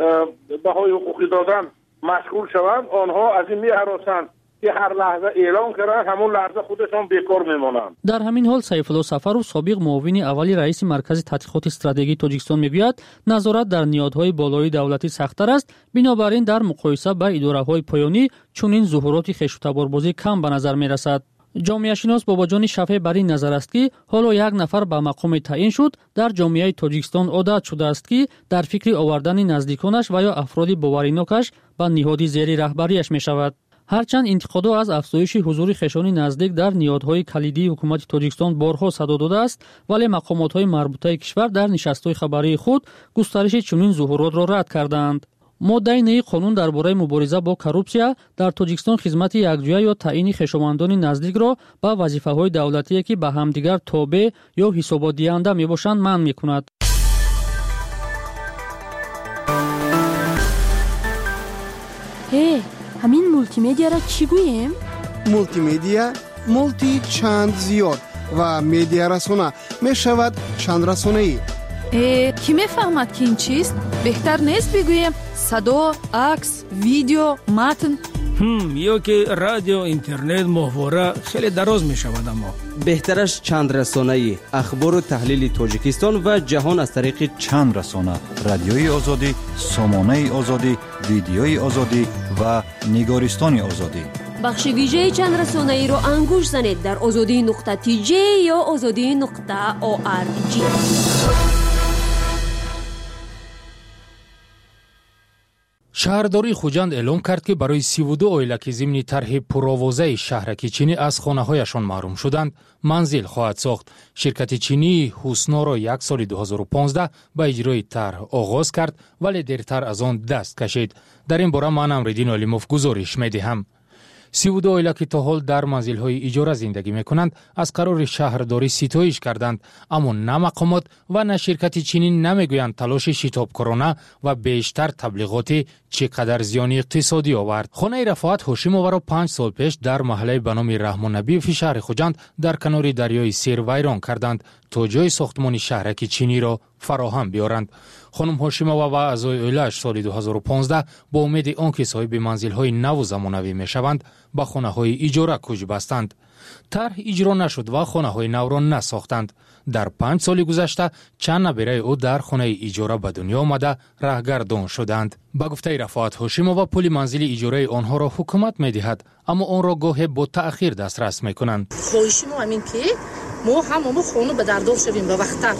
баҳои ҳуқуқӣ додан машғул шаванд, онҳо аз ин меҳаросанд که هر لحظه اعلام کردن همون لحظه خودشون بیکار میمونن. در همین حال سیفالله سفرов سابق معاون اولی رئیس مرکز تحقیقات استراتژی تاجیکستان میگوید نظارت در نهادهای بالایی دولتی سخت‌تر است، بنابراین در مقایسه با اداره‌های پایانی چنین ظهورات خشونت‌باربازی کم به نظر میرسد. ҷомеашинос бобоҷони шафе бар ин назар аст ки ҳоло як нафар ба мақоми таъин шуд дар ҷомеаи тоҷикистон одат шудааст ки дар фикри овардани наздиконаш ва ё афроди боваринокаш ба ниҳоди зери раҳбарияш мешавад. ҳарчанд интиқодо аз афзоиши ҳузури хешони наздик дар ниҳодҳои калидии ҳукумати тоҷикистон борҳо садо додааст, вале мақомотҳои марбутаи кишвар дар нишастҳои хабарии худ густариши чунин зуҳуротро рад карданд. моддаи наи қонун дар бораи мубориза бо коррупсия дар Тоҷикистон хизмати якҷоя ё таъини хешовандони наздикро ба вазифаҳои давлатие ки ба ҳамдигар тобеъ ё ҳисоботдиҳанда мебошанд манъ мекунад. ҳе, ҳамин мултимедияро чӣ гӯем? мултимедия мулти чанд зиёд ва медиарасона мешавад чандрасонаӣ. э кӣ мефаҳмад ки ин чист? беҳтар нест бигӯем садо, акс, видео, матн? ҳм ё ки радио, интернет, моҳвора хеле дароз мешавад. Аммо беҳтараш чандрасонаӣ, ахбору таҳлили Тоҷикистон ва ҷаҳон аз тариқи чандрасона, радиои озодӣ, сомонаи озодӣ, видеои озодӣ ва нигористони озодӣ. бахши вижаи чандрасонаиро ангуш занед дар озодӣ нуқта ти ҷе ё озодӣ нуқта о ар ҷи. шаҳрдории Хуҷанд эълон кард, ки барои сиву ду оила ки зимни тарҳи пуровозаи шаҳраки чинӣ аз хонаҳояшон маҳрум шуданд, манзил хоҳад сохт. Ширкати чинии Ҳусноро як соли ду ҳазору понздаҳ ба иҷрои тарҳ оғоз кард, вале дертар аз он даст кашид. Дар ин бора ман Амриддин Олимов гузориш медиҳам. сиву ду оила ки то ҳол дар манзилҳои иҷора зиндагӣ мекунанд, аз қарори шаҳрдорӣ ситоиш карданд, аммо на мақомот ва на ширкати чинӣ намегӯянд талоши шитобкорона ва бештар таблиғоти чӣ қадар зиёни иқтисодӣ овард. хонаи Рафоат Ҳошимоваро панҷ сол пеш дар маҳаллаи ба номи Раҳмоннабиёви шаҳри Хуҷанд дар канори дарёи Сир вайрон карданд, то ҷои сохтмони шаҳраки чиниро фароҳам биёранд. хонум Ҳошимова ва аъзои оилааш соли ду ҳазору понздаҳ бо умеди он ки соҳиби манзилҳои наву замонавӣ мешаванд, ба хонаҳои иҷора кӯч бастанд. тарҳ иҷро нашуд ва хонаҳои навро насохтанд. дар панҷ соли гузашта чанд набераи ӯ дар хонаи иҷора ба дунё омада раҳгардон шуданд. ба гуфтаи Рафоат Ҳошимова пули манзили иҷораи онҳоро ҳукумат медиҳад, аммо онро гоҳе бо таъхир дастрас мекунанд. хоҳиши мо ҳамин ки мо ҳамамо хону ба дардор шавем ба вақтар.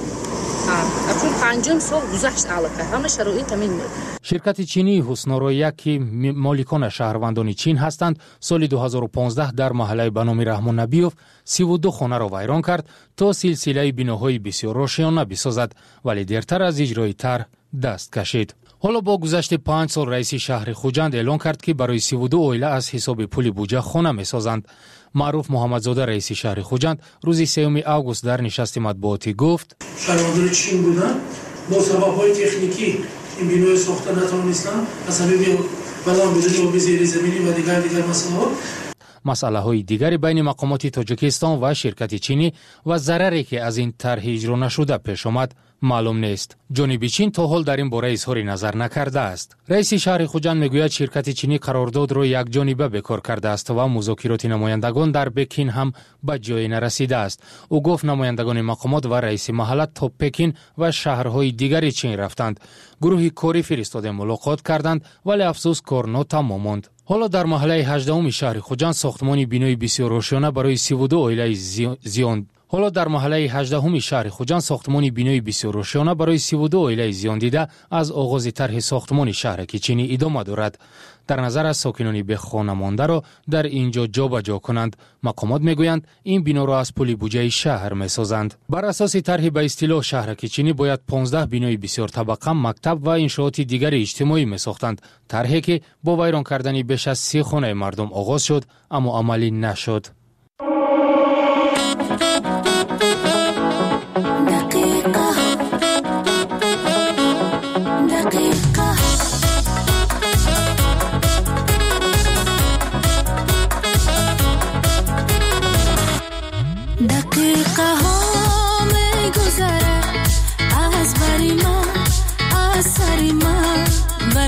акун панҷум сол гузашт аллакай ҳама шароит ҳамин мед. ширкати чинии Ҳусноро ки моликона шаҳрвандони чин ҳастанд, соли ду ҳазору понздаҳ дар маҳаллаи ба номи Раҳмоннабиёв сиву ду хонаро вайрон кард, то силсилаи биноҳои бисёр ошиёна бисозад, вале дертар аз иҷрои тарҳ даст кашид. ҳоло бо гузашти панҷ сол раиси шаҳри Хуҷанд эълон кард, ки барои сиву ду оила аз ҳисоби пули буҷа хона месозанд. маъруф Муҳаммадзода раиси шаҳри Хуҷанд рӯзи сеюми август дар нишасти матбуотӣ гуфт: шаҳрвандони чин буданд, бо сабабҳои техникӣ ин бинои сохта натавонистанд аз сабаби баландбудани оби зеризаминӣ ва дигар дигар масъалаҳо. масъалаҳои дигари байни мақомоти Тоҷикистон ва ширкати чинӣ ва зараре ки аз ин тарҳи иҷро нашуда пеш омад маълум нест. ҷониби чин то ҳол дар ин бора изҳори назар накардааст. раиси шаҳри Хуҷанд мегӯяд ширкати чинӣ қарордодро якҷониба бекор кардааст ва музокироти намояндагон дар Пекин ҳам ба ҷое нарасидааст. ӯ гуфт намояндагони мақомот ва раиси маҳалла то Пекин ва шаҳрҳои дигари чин рафтанд. гурӯҳи корӣ фиристода мулоқот карданд, вале афсӯс кор нотамом монд. ҳоло дар маҳаллаи ҳаждаҳуми шаҳри Хуҷанд сохтмони бинои бисёр ошиёна барои сиву ду оилаи зиён ҳоло дар маҳаллаи ҳаждаҳуми шаҳри Хуҷанд сохтмони бинои бисёр ошиёна барои сиву ду оилаи зиёндида аз оғози тарҳи сохтмони шаҳраки чинӣ идома дорад. дар назар аз сокинони бехона мондаро дар ин ҷо ҷобаҷо кунанд. мақомот мегӯянд ин биноро аз пули буҷаи шаҳр месозанд. бар асоси тарҳи ба истилоҳ шаҳраки чинӣ бояд понздаҳ бинои бисёртабақа, мактаб ва иншооти дигари иҷтимоӣ месохтанд. тарҳе ки бо вайрон кардани беш аз си хонаи мардум оғоз шуд, аммо амалӣ нашуд.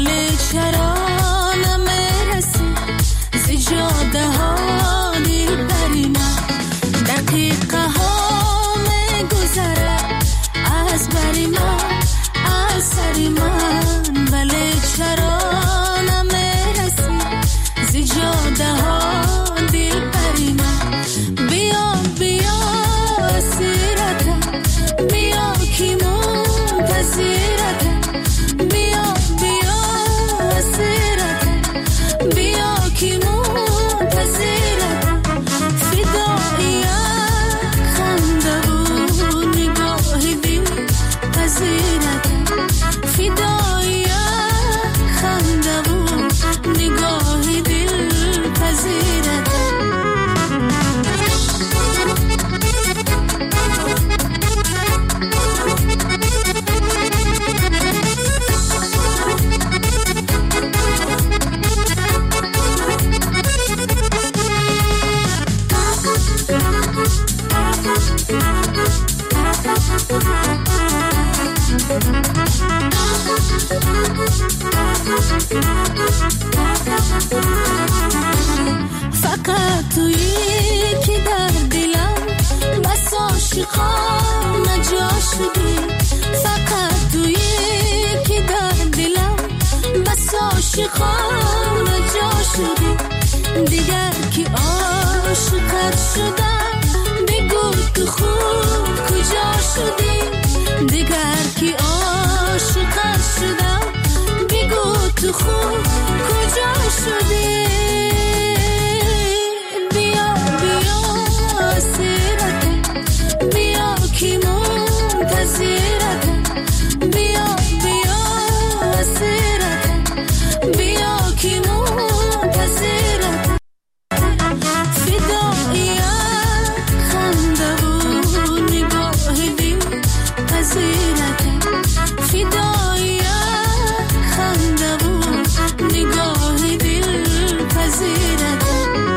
چرا نمیرسی زجاده ها دل خانه جا شدی دیگر که عاشقت شدم بگو تو خوب کجا شدی دیگر که عاشقت شدم بگو تو خوب کجا شدی بیا بیا سیرتم بیا که منتظرتم بیا بیا سیرتم بیا که منتظرتم فدایت خنده و نگاه دل پذیرتم فدایت خنده و نگاه دل پذیرتم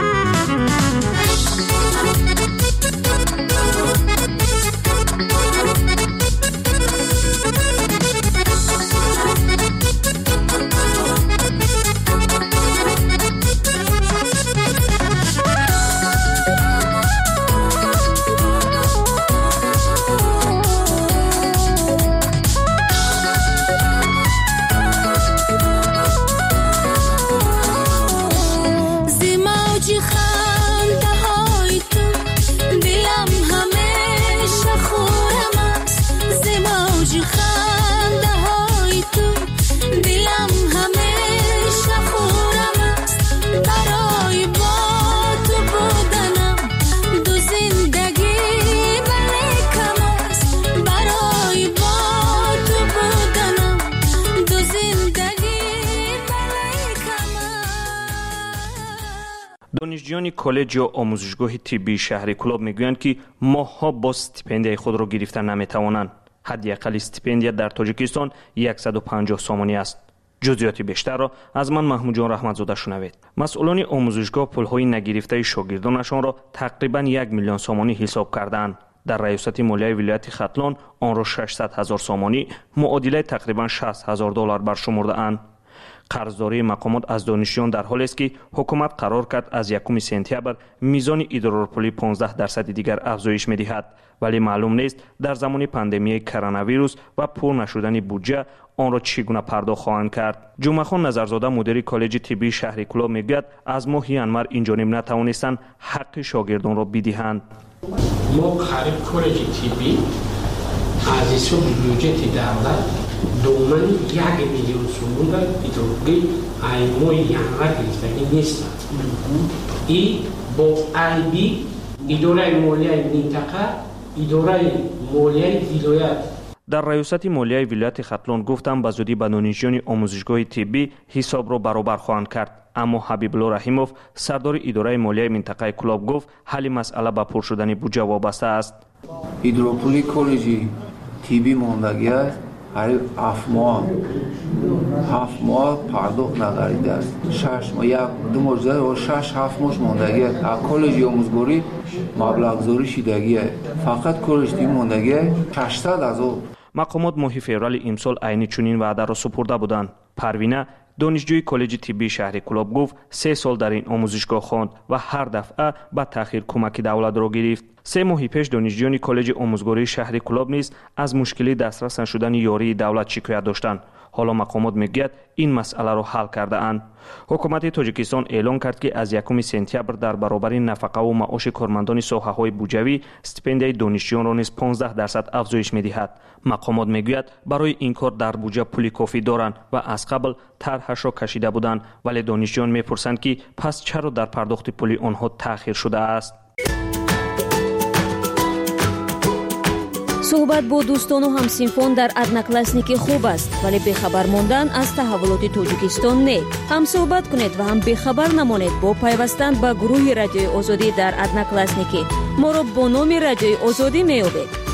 دانشجویان کالج یا آموزشگاه طبی شهر کلاب میگویند که ماه‌ها با استیپندیای خود را گرفتن نمیتوانند. حداقل استیپندیا در تاجیکستان صد و پنجاه سامانی است. جزئیات بیشتر را از من محمود جان رحمتزاده شنوید. مسئولان آموزشگاه پولهای نگرفته شاگردانشان را تقریبا یک میلیون سامانی حساب کردند. در ریاست مالیه ولایت ختلان آن را ششصد هزار سامانی معادل تقریبا شصت هزار دلار برشمرده اند. قرضداری مقامات از دانشجویان در حالی است که حکومت قرار کرد از یکم سپتامبر میزان ادرارپولی پانزده درصد دیگر افزایش می‌دهد، ولی معلوم نیست در زمان پاندمی کرونا ویروس و پر نشدن بودجه آن را چگونه پرداخت خواهند کرد. جمعه خان نظرزاده مدیر کالج طبی شهر کلاب میگوید از ماه ینور این جانب نتوانستند حق شاگردان را بدهند. ما خرید کالج طبی از حساب بودجه دولت دومن یک میلیون سوم را اداره ایمای ینور گرفتگی نیست. این با ای بی اداره مالیه منطقه اداره مالیه ولایت در ریاست مالیه ولایت ختلان گفتم به زودی به دانشجویان آموزشگاه طبی حساب را برابر خواهند کرد، اما حبیب الله رحیموف سردار اداره مالیه منطقه کلاب گفت حل مسئله به پر شدن بودجه وابسته است. ادراپولی کالجی طبی ماندگی است. هر هفت ماه هفت ماه پرداخت نگردیده است. شش ماه یک دو ماه و شش هفت ماه ماندگی است. کالج آموزگاری مبلغ گذاری شدگی است. فقط کالج طبی ماندگی ششصد هزار. مقامات ماه فوریه امسال عین چنین وعده را سپرده بودند. پروینه دانشجوی کالج طبی شهر کلاب گفت سه سال در این آموزشگاه خواند و هر دفعه به تأخیر کمک دولت را گرفت. سه ماه پیش دانشجویان کالج آموزگاری شهر کلاب نیز از مشکلی دسترس نشدن یاری دولت شکایت داشتند. حالا مقامات میگوید این مسئله را حل کرده اند. حکومت تاجیکستان اعلام کرد که از یکم سپتامبر در برابر نفقه و معاش کارمندان ساحه‌های بودجوی استیپندیای دانشجویان را نیز پانزده درصد افزایش می‌دهد. مقامات میگوید برای این کار در بودجه پولی کافی دارند و از قبل طرحش را کشیده بودند، ولی دانشجویان میپرسند که پس چرا در پرداخت پولی آنها تأخیر شده است. صحبت با دوستان و همسینفون در ادناکلاسنیکی خوب است، ولی بخبر ماندن از تحولات تاجیکستان نه. هم صحبت کنید و هم بخبر نمانید با پیوستن به گروه رادیوی آزادی در ادناکلاسنیکی. ما را با نام رادیوی آزادی میابید.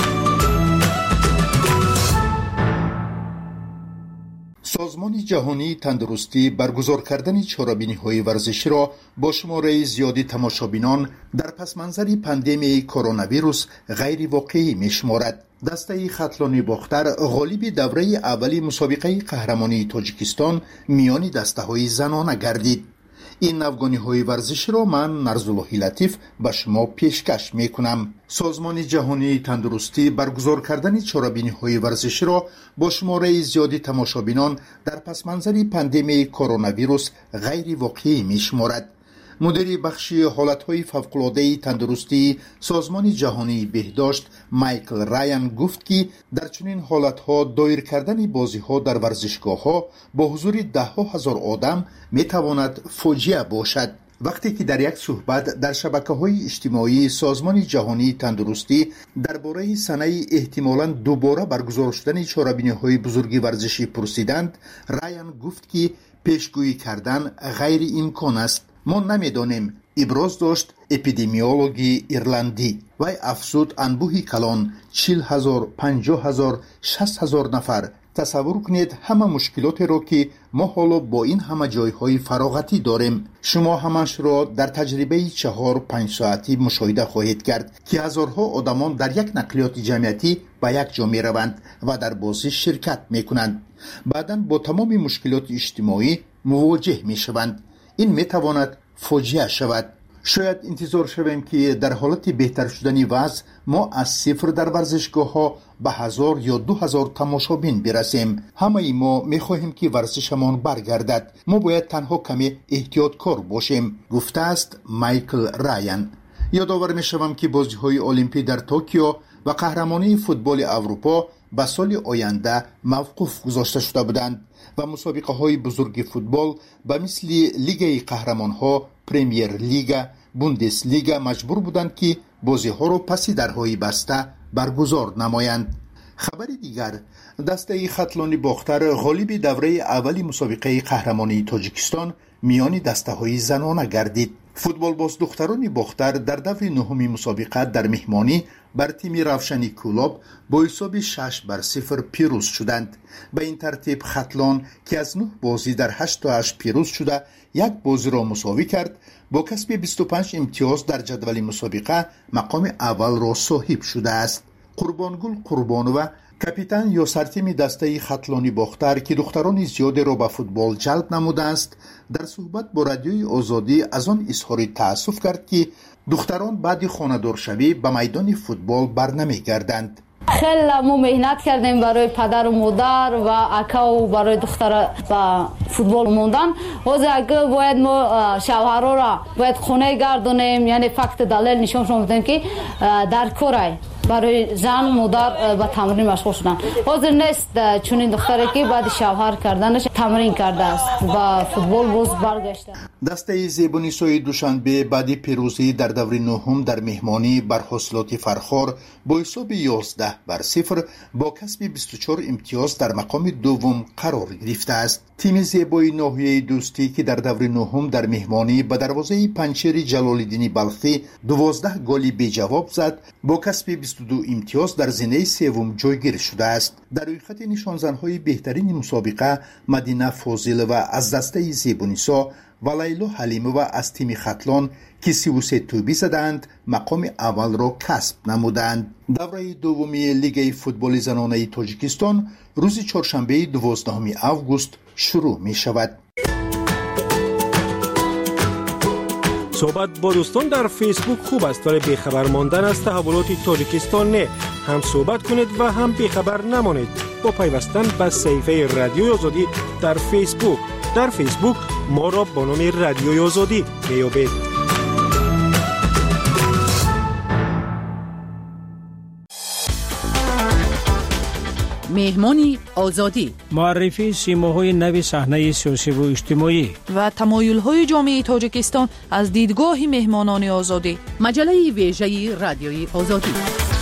سازمان جهانی تندرستی برگزار کردن چاره‌بینی‌های ورزشی را با شماره زیادی تماشابینان در پس منظر پاندمی کرونا ویروس غیر واقعی می‌شمارد. دسته ختلان باختر غالب دوره اولی مسابقه قهرمانی تاجیکستان میان دسته‌های زنانه گردید. این نوگانی های ورزشی را من نرزاللهی لطیف به شما پیشکش می کنم. سازمان جهانی تندرستی برگزار کردن چاره‌بینی های ورزشی را با شماره زیادی تماشابینان در پس منظر پاندمی کرونا ویروس غیر واقعی می شمارد. مدیر بخش حالتهای فوق‌العاده تندرستی سازمان جهانی بهداشت مایکل رایان گفت که در چنین حالتها دایر کردن بازی‌ها در ورزشگاه‌ها با حضور ده ها هزار آدم می‌تواند فاجعه باشد. وقتی که در یک صحبت در شبکه‌های اجتماعی سازمان جهانی تندرستی درباره سنه احتمالاً دوباره برگزار شدن چاره‌بینی‌های بزرگ ورزشی پرسیدند، رایان گفت که پیشگویی کردن غیر امکان است. ما نمیدانیم، ابراز داشت اپیدمیولوژی ایرلندی. و افزود انبوهی کلان چهل هزار، پنجاه هزار، شصت هزار نفر. تصور کنید همه مشکلات را که ما حالا با این همه جایهای فراغتی داریم. شما همش را در تجربه چهار پنج ساعتی مشاهده خواهید کرد که هزارها آدمان در یک نقلیات جمعیتی به یک جا می روند و در بازی شرکت می کنند. بعداً با تمام مشکلات اجتماعی مواجه می شوند. این می تواند فاجعه شود. شاید انتظار شویم که در حالت بهتر شدن وضع ما از صفر در ورزشگاه ها به هزار یا دو هزار تماشابین برسیم. همه ما می خواهیم که ورزشمان برگردد. ما باید تنها کمی احتیاطکار باشیم، گفته است مایکل رایان. یادآور می شوم که بازی های المپی در توکیو و قهرمانی فوتبال اروپا به سال آینده موقوف گذاشته شده بودند و مسابقه های بزرگ فوتبال به مثل لیگ قهرمان ها، پریمیر لیگ، بوندس لیگ مجبور بودند که بازی ها را پس درهای بسته برگزار نمایند. خبر دیگر، دسته خطلانی باختر غالب دوره اولی مسابقه قهرمانی تاجیکستان میان دسته های زنانه گردید. فوتبال باز دختران باختر در دور نهمی مسابقه در مهمانی بر تیم روشنی کولاب با حساب شش بر صفر پیروز شدند. به این ترتیب خطلان که از نه بازی در هشت تا هشت پیروز شده یک بازی را مساوی کرد، با کسب بیست و پنج امتیاز در جدول مسابقه مقام اول را صاحب شده است. قربانگل قربانوه کاپیتان یا سرتیم دسته خطلانی باختر که دختران زیادی را به فوتبال جلب نموده است، در صحبت با رادیوی آزادی از آن اظهار تأسف کرد که دختران بعد خانه‌دار شوی به میدان فوتبال برنمیگردند. خیلی ما مهنت کردیم برای پدر و مادر و اکا و برای دختر با فوتبال موندن. حاضر اگه باید ما شوهرها را باید خونه گردونیم، یعنی فقط دلیل نشون شما بدیم که در کورای برای زن و مادر با تمرین مشغول شدن. حاضر نیست چون این دختری که بعد شوهر کردنش تمرین کرده است و فوتبال باز برگشته. دسته زیبونیسای دوشنبه بعد پیروزی در دور نهم در مهمانی بر حاصلات فرخار با حساب یازده بر صفر با کسب بیست و چهار امتیاز در مقام دوم قرار گرفته است. تیم زیبای ناحیه دوستی که در دور نهم در مهمانی به دروازه پنچیر جلال‌الدین بلخی دوازده گلی بی جواب زد، با کسب بیست و دو امتیاز در زینه سوم جایگیر شده است. در روی خط نشانزن‌های بهترین مسابقه مدینه فاضل و از دسته زیبونیسا و لیلا حلیمه و از تیم خطلان که سی و سه توبی زدند مقام اول را کسب نمودند. دوره دومی لیگ فوتبال زنانه تاجیکستان روز چهارشنبه دوازدهم آگوست شروع می شود. صحبت با دوستان در فیسبوک خوب است، ولی بیخبر ماندن از تحولات تاجیکستان نه. هم صحبت کنید و هم بیخبر نمانید با پیوستن به صفحه رادیوی آزادی در فیسبوک. در فیسبوک ما را با نام رادیوی آزادی بیابید. مهمانی آزادی، معرفی سیماهای نو صحنه سیاسی و اجتماعی و تمایل‌های جامعه تاجیکستان از دیدگاه مهمانان آزادی. مجله ویژه رادیوی آزادی.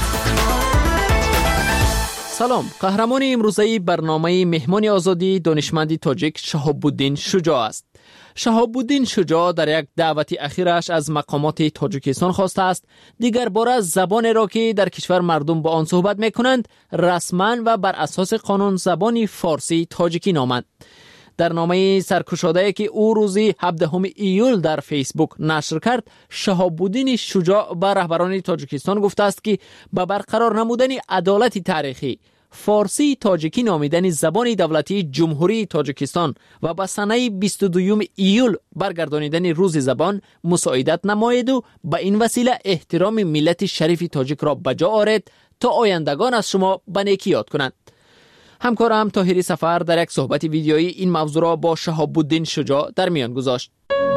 سلام. قهرمان امروزه برنامه مهمان آزادی دانشمند تاجیک شهاب الدین شجاع است. شهاب الدین شجاع در یک دعوت اخیرش از مقامات تاجیکستان خواسته است دیگر باره زبان را که در کشور مردم با آن صحبت میکنند رسما و بر اساس قانون زبان فارسی تاجیکی نامند. در نامه سرکشاده‌ای که او روز هفدهم ایول در فیسبوک نشر کرد، شهاب الدین شجاع به رهبران تاجیکستان گفته است که به برقرار نمودن عدالت تاریخی فارسی تاجیکی نامیدن زبان دولتی جمهوری تاجیکستان و به سنه بیست و دو ایول برگردانیدن روز زبان مساعدت نماید و به این وسیله احترام ملت شریف تاجیک را بجا آورد تا آیندگان از شما به نیکی یاد کنند. همکارم طاهری سفر در یک صحبت ویدیویی این موضوع را با شهاب الدین شجاع در میان گذاشت.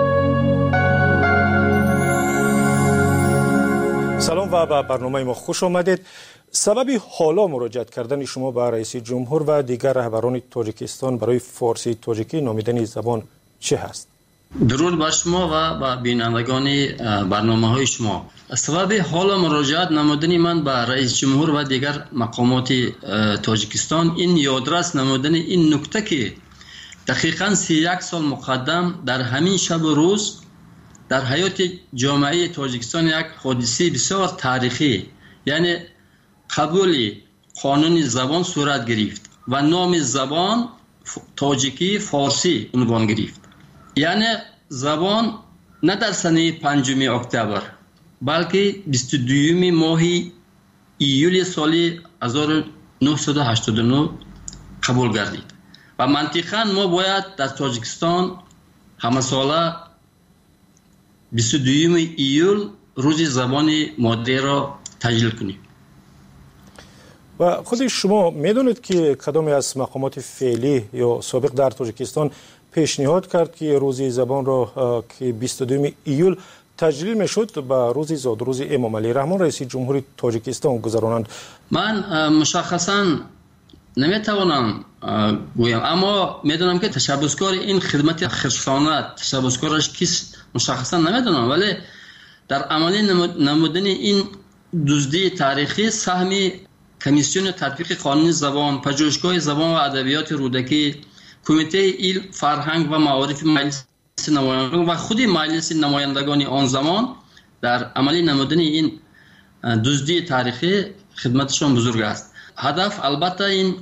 سلام و به برنامه ما خوش آمدید. سبب حالا مراجعت کردن شما به رئیس جمهور و دیگر رهبران تاجیکستان برای فارسی تاجیکی نامیدن زبان چه هست؟ درود بر شما و به بینندگان برنامه های شما. سبب حالا مراجعت نمودن من به رئیس جمهور و دیگر مقامات تاجیکستان این یادرس نمودن این نکته که دقیقاً سی و یک سال مقدم در همین شب و روز در حیات جامعه تاجیکستان یک حادثه بسیار تاریخی یعنی قبول قانون زبان صورت گرفت و نام زبان تاجیکی فارسی عنوان گرفت. یعنی زبان نه در سنه پنجم اکتبر بلکه بیست و دو ماه ایول سال هزار و نهصد و هشتاد و نه قبول گردید و منطقاً ما باید در تاجیکستان همه ساله بیست و دو ایول روز زبان مادری را تجلیل کنیم. و خود شما میدونید که کدام از مقامات فعلی یا سابق در تاجیکستان پیشنهاد کرد که روز زبان را که بیست و دو ایول تجلیل میشد به روز زاد روز امام علی رحمان رئیس جمهوری تاجیکستان گذرانند؟ من مشخصاً نمیتوانم گویم، اما میدونم که تشبسکار این خدمت خرسانه تشبسکارش کیست مشخصا نمیدونم، ولی در عملی نمودن این دزدی تاریخی سهم کمیسیون تطبیق قانون زبان، پژوهشگاه زبان و ادبیات رودکی، کمیته علم، فرهنگ و معارف مجلس نمایندگان و خود مجلس نمایندگان آن زمان در عملی نمودن این دزدی تاریخی خدمتشان بزرگ است. هدف البته این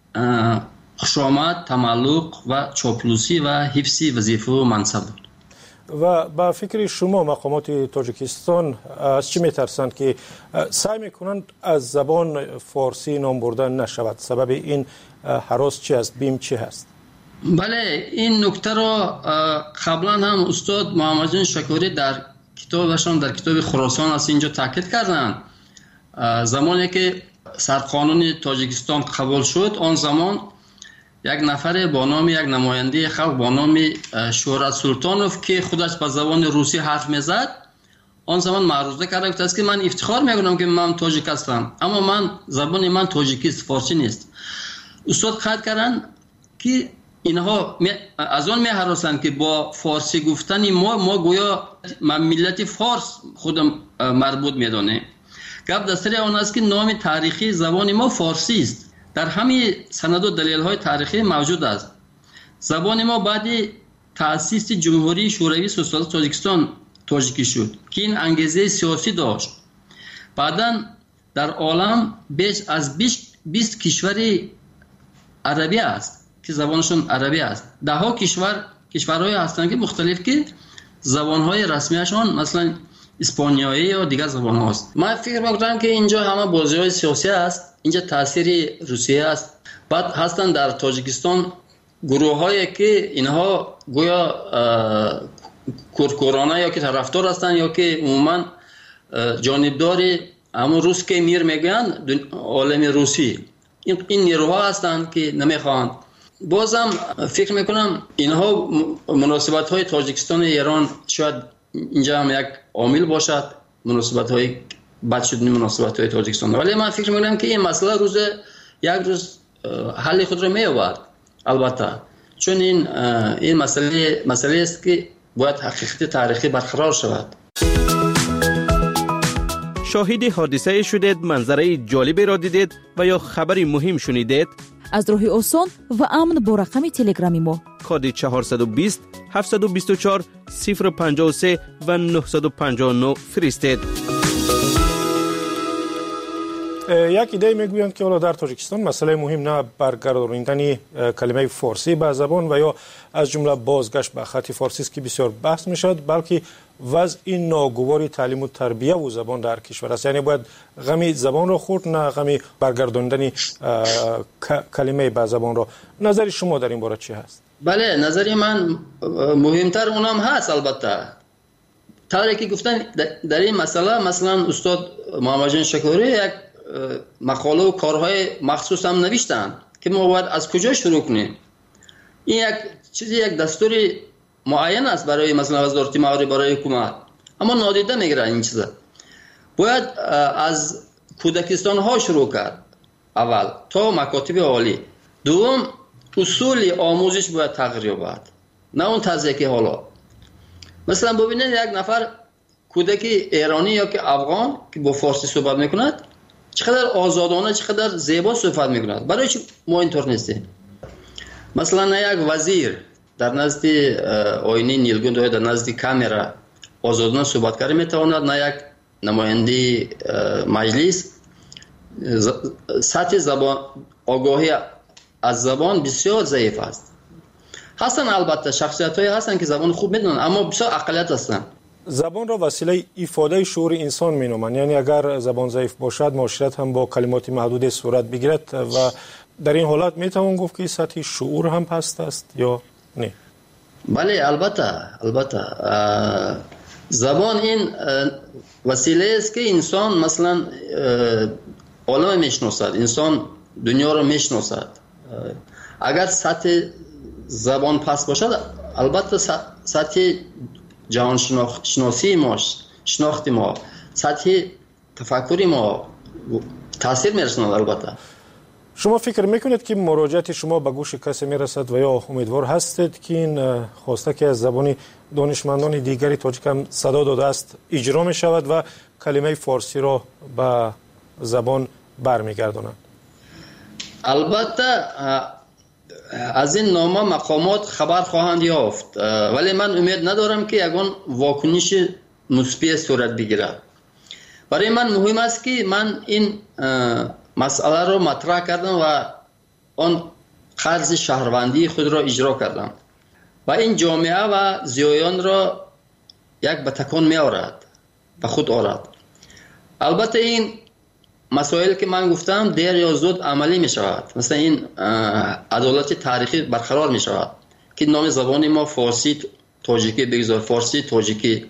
خوشامد، تملق و چاپلوسی و حفظ وظیفه و منصب بود. و با فکر شما مقامات تاجیکستان از چی میترسند که سعی میکنند از زبان فارسی نام بردن نشود؟ سبب این هراس چی است؟ بیم چی هست؟ بله، این نکته را قبلا هم استاد محمد جان شکوری در کتابشان در کتاب خراسان از اینجا تاکید کردند. زمانی که سرقانون تاجیکستان قبول شد، آن زمان یک نفر با نام یک نماینده خلق با نام شهرت سلطانوف که خودش به زبان روسی حرف میزد، آن زمان معروضه کرده است که من افتخار میکنم که من تاجیک هستم، اما من زبان من تاجیکی است، فارسی نیست. استاد قید کردن که اینها از آن میهراسند که با فارسی گفتن ما ما گویا ملت فارس خودم مربوط میدانه. گپ دستری آن است که نام تاریخی زبان ما فارسی است. در همه سند و دلیل های تاریخی موجود است. زبان ما بعد تأسیس جمهوری شوروی سوسیالیست تاجیکستان تاجیکی شد که این انگیزه سیاسی داشت. بعداً در عالم بیش از بیست کشور عربی است که زبانشون عربی است. ده ها کشور کشورهای هستند که مختلف که زبانهای رسمیشان مثلا اسپانیایی یا دیگر زبان هاست. من فکر میکنم که اینجا همه بازی های سیاسی است، اینجا تاثیر روسیه است. بعد هستن در تاجیکستان گروه هایی که اینها گویا کورکورانه یا که طرفدار هستن یا که عموما جانبدار همون روس که میر میگن عالم روسی، این این نیروها هستن که نمیخوان. بازم فکر میکنم اینها مناسبت های تاجیکستان و ایران شاید اینجا هم یک عامل باشد، مناسبت های بد شدن مناسبت های تاجیکستان. ولی من فکر میکنم که این مسئله روز یک روز حل خود را می‌یابد البته، چون این این مسئله مسئله است که باید حقیقت تاریخی برقرار شود. شاهد حادثه شدید، منظره جالبی را دیدید و یا خبری مهم شنیدید؟ از راه آسان و امن با رقم تلگرامی ما کد چهارصد و بیست هفتصد و بیست و چهار صفر پنجاه و سه و نهصد و پنجاه و نه فرستید. یک ایده میگویند که حالا در تاجیکستان مسئله مهم نه برگرداندن کلمه فارسی به زبان و یا از جمله بازگشت به خط فارسی است که بسیار بحث میشد، بلکه وضع این ناگوار تعلیم و تربیه و زبان در کشور است. یعنی باید غمی زبان را خورد، نه غمی برگرداندن کلمه به زبان را. نظر شما در این باره چی هست؟ بله، نظر من مهمتر اونم هست. البته طوری که گفتن در این مسئله، مثلا استاد محمد جان شکوری یک مقاله و کارهای مخصوص هم نوشتن که ما باید از کجا شروع کنیم. این یک چیزی، یک دستوری معین است برای مثلا وزارت معاری، برای حکومت، اما نادیده میگیرن این چیزا. باید از کودکستان ها شروع کرد اول تا مکاتب عالی. دوم، اصول آموزش باید تغییر یابد، نه اون طرزی که حالا. مثلا ببینید یک نفر کودک ایرانی یا که افغان که با فارسی صحبت میکند چقدر آزادانه، چقدر زیبا صحبت میکند. برای چی ما اینطور نیستیم؟ مثلا یک وزیر در نزد آینه نیلگون یا در نزد کامرا آزادانه صحبت کرده میتواند، نه یک نماینده مجلس. سطح زبان، آگاهی از زبان بسیار ضعیف است. هستن البته شخصیت هایی هستن که زبان خوب میدونن، اما بسیار اقلیت هستن. زبان را وسیله ایفاده شعور انسان مینامند. یعنی اگر زبان ضعیف باشد، معاشرت هم با کلمات محدود صورت بگیرد و در این حالت میتوان گفت که سطح شعور هم پست است یا نه؟ بله، البته البته زبان این وسیله است که انسان مثلا عالم میشناسد، انسان دنیا را میشناسد. اگر سطح زبان پست باشد، البته سطح جهان شناسی ما، شناخت ما، سطح تفکری ما تاثیر میرساند. البته شما فکر میکنید که مراجعت شما به گوش کسی میرسد و یا امیدوار هستید که این خواسته که از زبان دانشمندان دیگری تاجیک هم صدا داده است اجرا می شود و کلمه فارسی را به زبان برمیگردانند؟ البته از این نامه مقامات خبر خواهند یافت، ولی من امید ندارم که یگان واکنش مثبت صورت بگیرد. برای من مهم است که من این مسئله رو مطرح کردم و آن قرض شهروندی خود را اجرا کردم و این جامعه و زیایان را یک به تکان می آورد، به خود آورد. البته این مسائل که من گفتم دیر یا زود عملی می شود. مثلا این عدالت تاریخی برقرار می شود که نام زبان ما فارسی تاجیکی بگذار، فارسی تاجیکی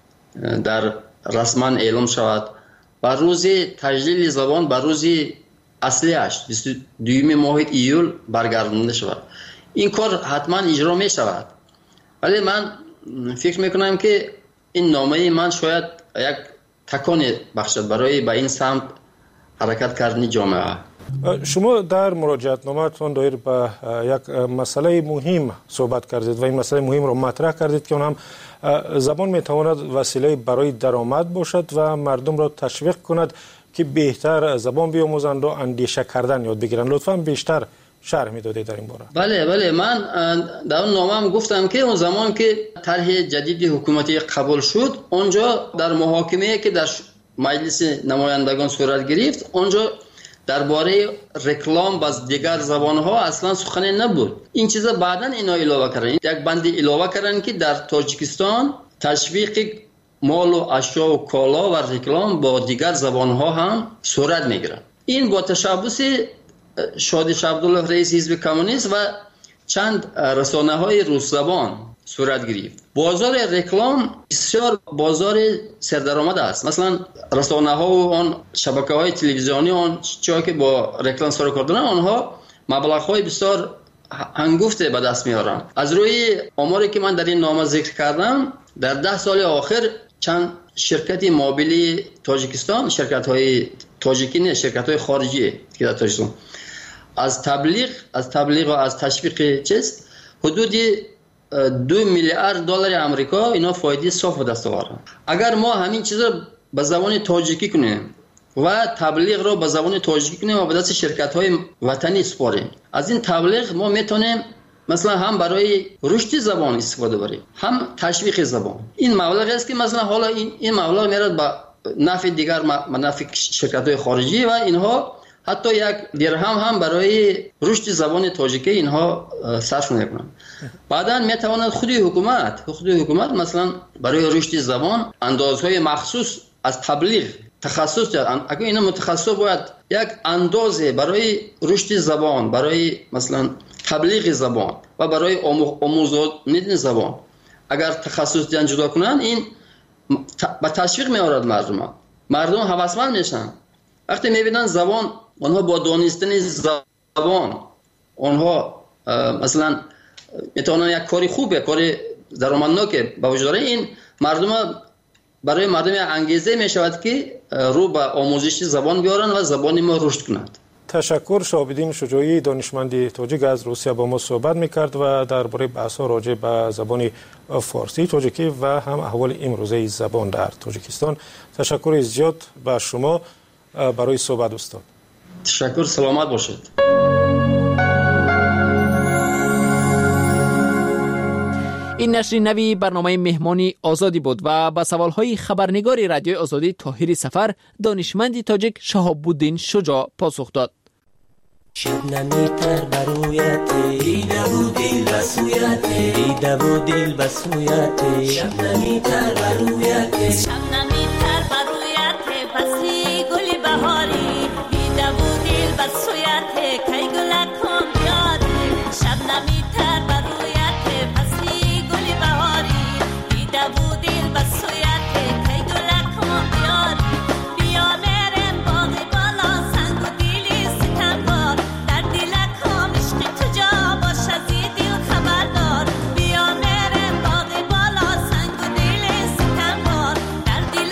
در رسما اعلام شود و روز تجلیل زبان به روز اصلیش بیست و دوم ماه ایول برگردانده شود. این کار حتما اجرا می شود، ولی من فکر می کنم که این نامه من شاید یک تکان بخشد برای به این سمت حرکت کردن جامعه. شما در مراجعت نامه‌تان دایر به یک مسئله مهم صحبت کردید و این مسئله مهم را مطرح کردید که اون هم زبان میتواند وسیله برای درآمد باشد و مردم را تشویق کند که بهتر زبان بیاموزند و اندیشه کردن یاد بگیرند. لطفاً بیشتر شرح میدادید در این باره. بله بله، من در اون نامه‌ام گفتم که اون زمان که طرح جدید حکومتی قبول شد، اونجا در محاکمه‌ای که در مجلس نمایندگان صورت گرفت، اونجا درباره رکلام باز دیگر زبان‌ها اصلا سخنی نبود. این چیزا بعداً اینا علاوه کردن، یک بند علاوه کردن که در تاجیکستان تشویق مال و اشیا و کالا و رکلام با دیگر زبان‌ها هم صورت میگیرد. این با تشبث شادی عبدالله رئیس حزب کمونیست و چند رسانه‌های روس زبان صورت گرفت. بازار رکلام بسیار بازار سردرآمد است. مثلا رسانه‌ها و آن شبکه‌های تلویزیونی آن چیزی که با رکلام سر کار دارن، آنها مبلغ‌های بسیار هنگفته به دست میارن. از روی آماری که من در این نامه ذکر کردم، در ده سال آخر چند شرکت موبیلی تاجیکستان، شرکت‌های تاجیکی نه، شرکت‌های خارجی که در تاجیکستان از تبلیغ از تبلیغ و از تشویق چیز حدود دو میلیارد دلار آمریکا اینا فایده صاف به دست آوردن. اگر ما همین چیزا به زبان تاجیکی کنیم و تبلیغ رو به زبان تاجیکی کنیم و به دست شرکت‌های وطنی سپاریم، از این تبلیغ ما میتونیم مثلا هم برای رشد زبان استفاده بریم، هم تشویق زبان. این مبلغ است که مثلا حالا این این مبلغ میاد به نفع دیگر نفع شرکت‌های خارجی و اینها حتی یک درهم هم برای رشد زبان تاجیکی اینها صرف نمی‌کنند. بعداً می‌تواند خود حکومت خود حکومت مثلا برای رشد زبان اندازهای مخصوص از تبلیغ تخصص دارد. اگر اینا متخصص باید یک اندازه برای رشد زبان، برای مثلا تبلیغ زبان و برای آموزش زبان اگر تخصص دیان جدا کنند، این با تشویق می‌آورد مردم. مردم هوسمند میشن وقتی می‌بینن زبان، آنها با دانستن زبان آنها مثلا میتونن یک کاری خوبه، کاری درآمدناک به وجود داره. این مردم برای مردم انگیزه می شود که رو به آموزش زبان بیارن و زبان ما رشد کند. تشکر. شهاب‌الدین شجاعی دانشمند تاجیک از روسیه با ما صحبت میکرد و درباره بحث‌ها راجع به زبان فارسی تاجیکی و هم احوال امروزه زبان در تاجیکستان. تشکر زیاد به شما برای صحبت استاد. تشکر. سلامت باشید. این نشر نوی برنامه مهمانی آزادی بود و با سوالهای خبرنگار رادیوی آزادی طاهر سفر دانشمند تاجیک شهاب‌الدین شجاع پاسخ داد. شبنمی تر برویت دیده و دل بسویت دیده و دل بسویت شبنمی تر برویت شبنمی تر برویت پسی گل بهاری دیده و دل بسویت کی گل کن بیاری شبنمی تر برویت پسی گل بهاری دیده و دل بسویت کی گل کن بیاری بیا میرم باغ بالا سنگ و دلی ستمبار در دل کام عشق تو جا باش از دل خبردار بیا میرم باغ بالا سنگ و دلی ستمبار در دل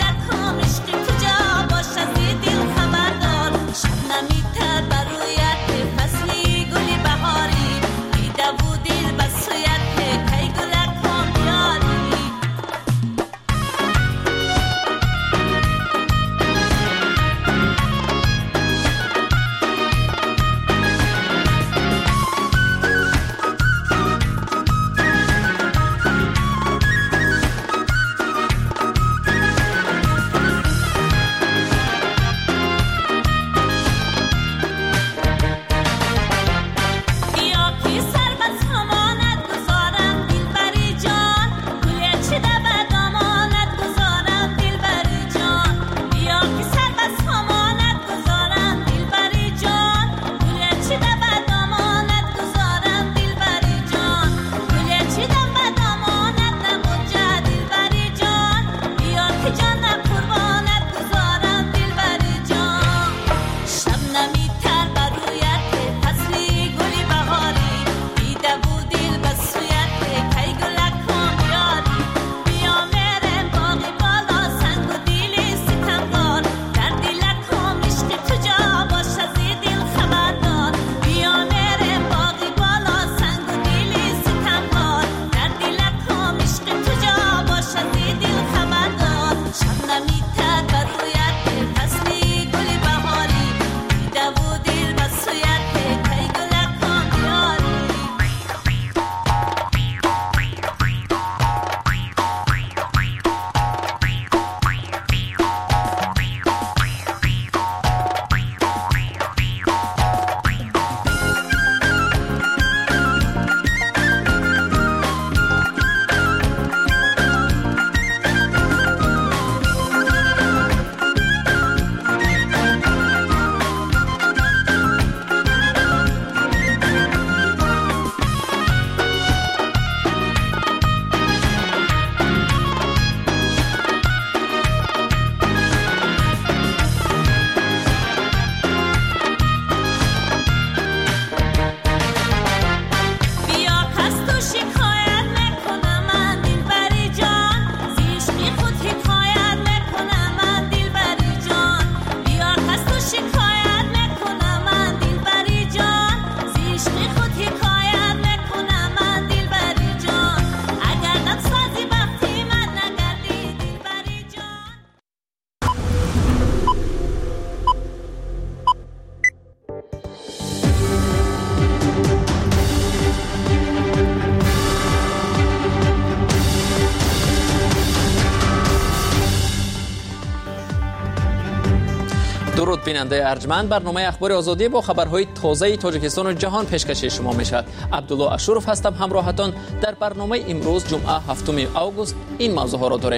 درود بیننده ارجمند، برنامه اخبار آزادی با خبرهای تازه تاجیکستان و جهان پیشکش شما میشد. عبدالله اشورف هستم همراهتان. در برنامه امروز جمعه هفتم آگوست این موضوع ها را داریم.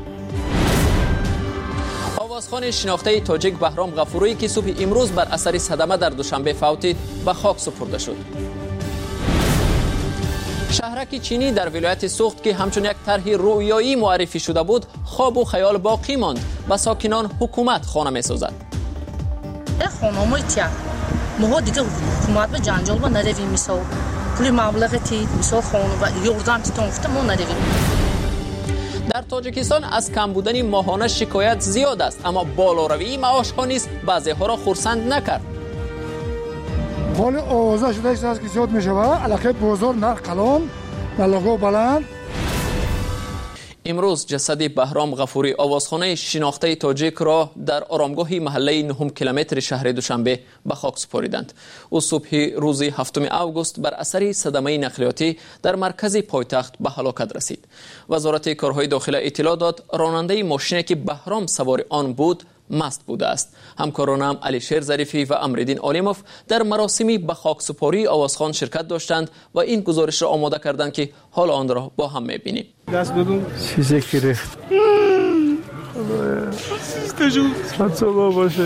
آوازخوان شناخته تاجیک بهرام غفوری که صبح امروز بر اثر صدمه در دوشنبه فوتید به خاک سپرده شد. شهرک چینی در ولایت سوخت که همچون یک طرح رویایی معرفی شده بود خواب و خیال باقی ماند. به ساکنان حکومت خانه می‌سازد. خانم‌های تیا ما دیگه حکومت به جنجال با نرویم مثال پول مبلغ تی مثال خانم و یوردان تون گفته ما نرویم. در تاجیکستان از کم بودن ماهانه شکایت زیاد است، اما بالاروی معاش ها نیز بعضی ها را خرسند نکرد. حال آوازه شده است که زیاد می شود. علاقه بازار نرخ کلان نلاگو بلند. امروز جسد بهرام غفوری آوازخانه شناخته تاجیک را در آرامگاه محله نهم کیلومتر شهر دوشنبه به خاک سپاریدند. او صبح روز هفتم آگوست بر اثر صدمه نقلیاتی در مرکز پایتخت به هلاکت رسید. وزارت کارهای داخلی اطلاع داد راننده ماشینی که بهرام سوار آن بود مست بوده است. همکارانم علیشیر ظریفی و امرالدین عالموف در مراسمی به خاکسپاری آوازخوان شرکت داشتند و این گزارش را آماده کردند که حال آن را با هم می‌بینیم. دست بدون چیزی که ریخت استجو صبا باشه.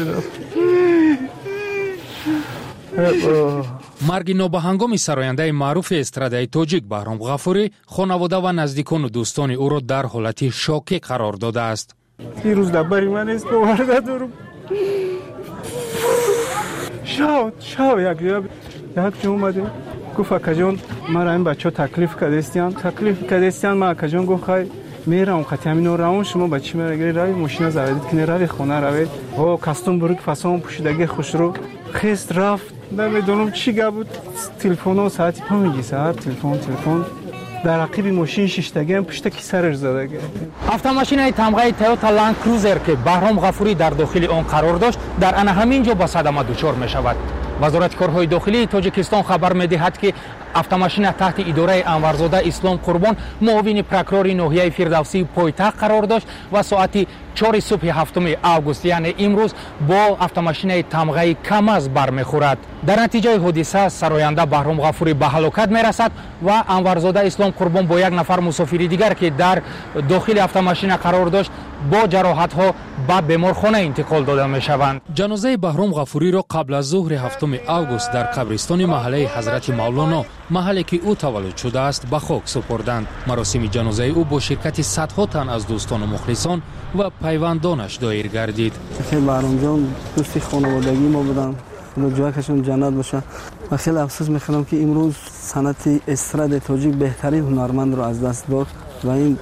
مرگ نابهنگام سراینده معروف استرادای تاجیک بهرام غفوری خانواده و نزدیکان و دوستان او را در حالت شوکه قرار داده است. دیروز دبری من است باور ندارم. شاو شاو یک یک جو اومده گفت اکجان مرا این بچه ها تکلیف کردستیان تکلیف کردستیان ما اکجان گفت خواهی میرم خطی همین روان شما بچه میره گری روی ماشین زویدید کنی روی خونه روید و کستون بروک فسان پوشیدگی خوش رو خیست رفت. نمیدونم چی گه بود. تلفن و ساعتی پا میگی ساعت تلفن تلفن در عقیب ماشین شیشتگی هم پشت کی سرش زده گرفت. автомашинаи тамғаи Toyota Land Cruiser که بهرام غفوری در داخل آن قرار داشت در آن همینجا با صدمه دچار می‌شود. وزارت کارهای داخلی تاجیکستان خبر می‌دهد که автомашина تحت اداره انورزاده اسلام قربان معاون پروکورور ناحیه فردوسی پایتخت قرار داشت و ساعت چهار صبح هفتم آگوست یعنی امروز با автомашинаи тамғаи کاماز برمیخورد. در نتیجه حادثه سراینده بهرام غفوری به هلاکت میرسد و انورزاده اسلام قربان با یک نفر مسافر دیگر که در داخل автомашина قرار داشت با جراحت ها به بیمارخانه انتقال داده می شوند. جنازه بهرام غفوری را قبل از ظهر هفتم آگوست در قبرستان محله حضرت مولانا محلی که او تولد شده است به خاک سپردند. مراسم جنازه او با شرکت صدها تن از دوستان و مخلصان و پیوندانش دایر گردید. بهرام جان دوستی خانوادگی ما بودن. خدا جایشون جنت باشه. و خیلی افسوس میخوام که امروز صنعت استراد تاجیک بهترین هنرمند رو از دست داد و این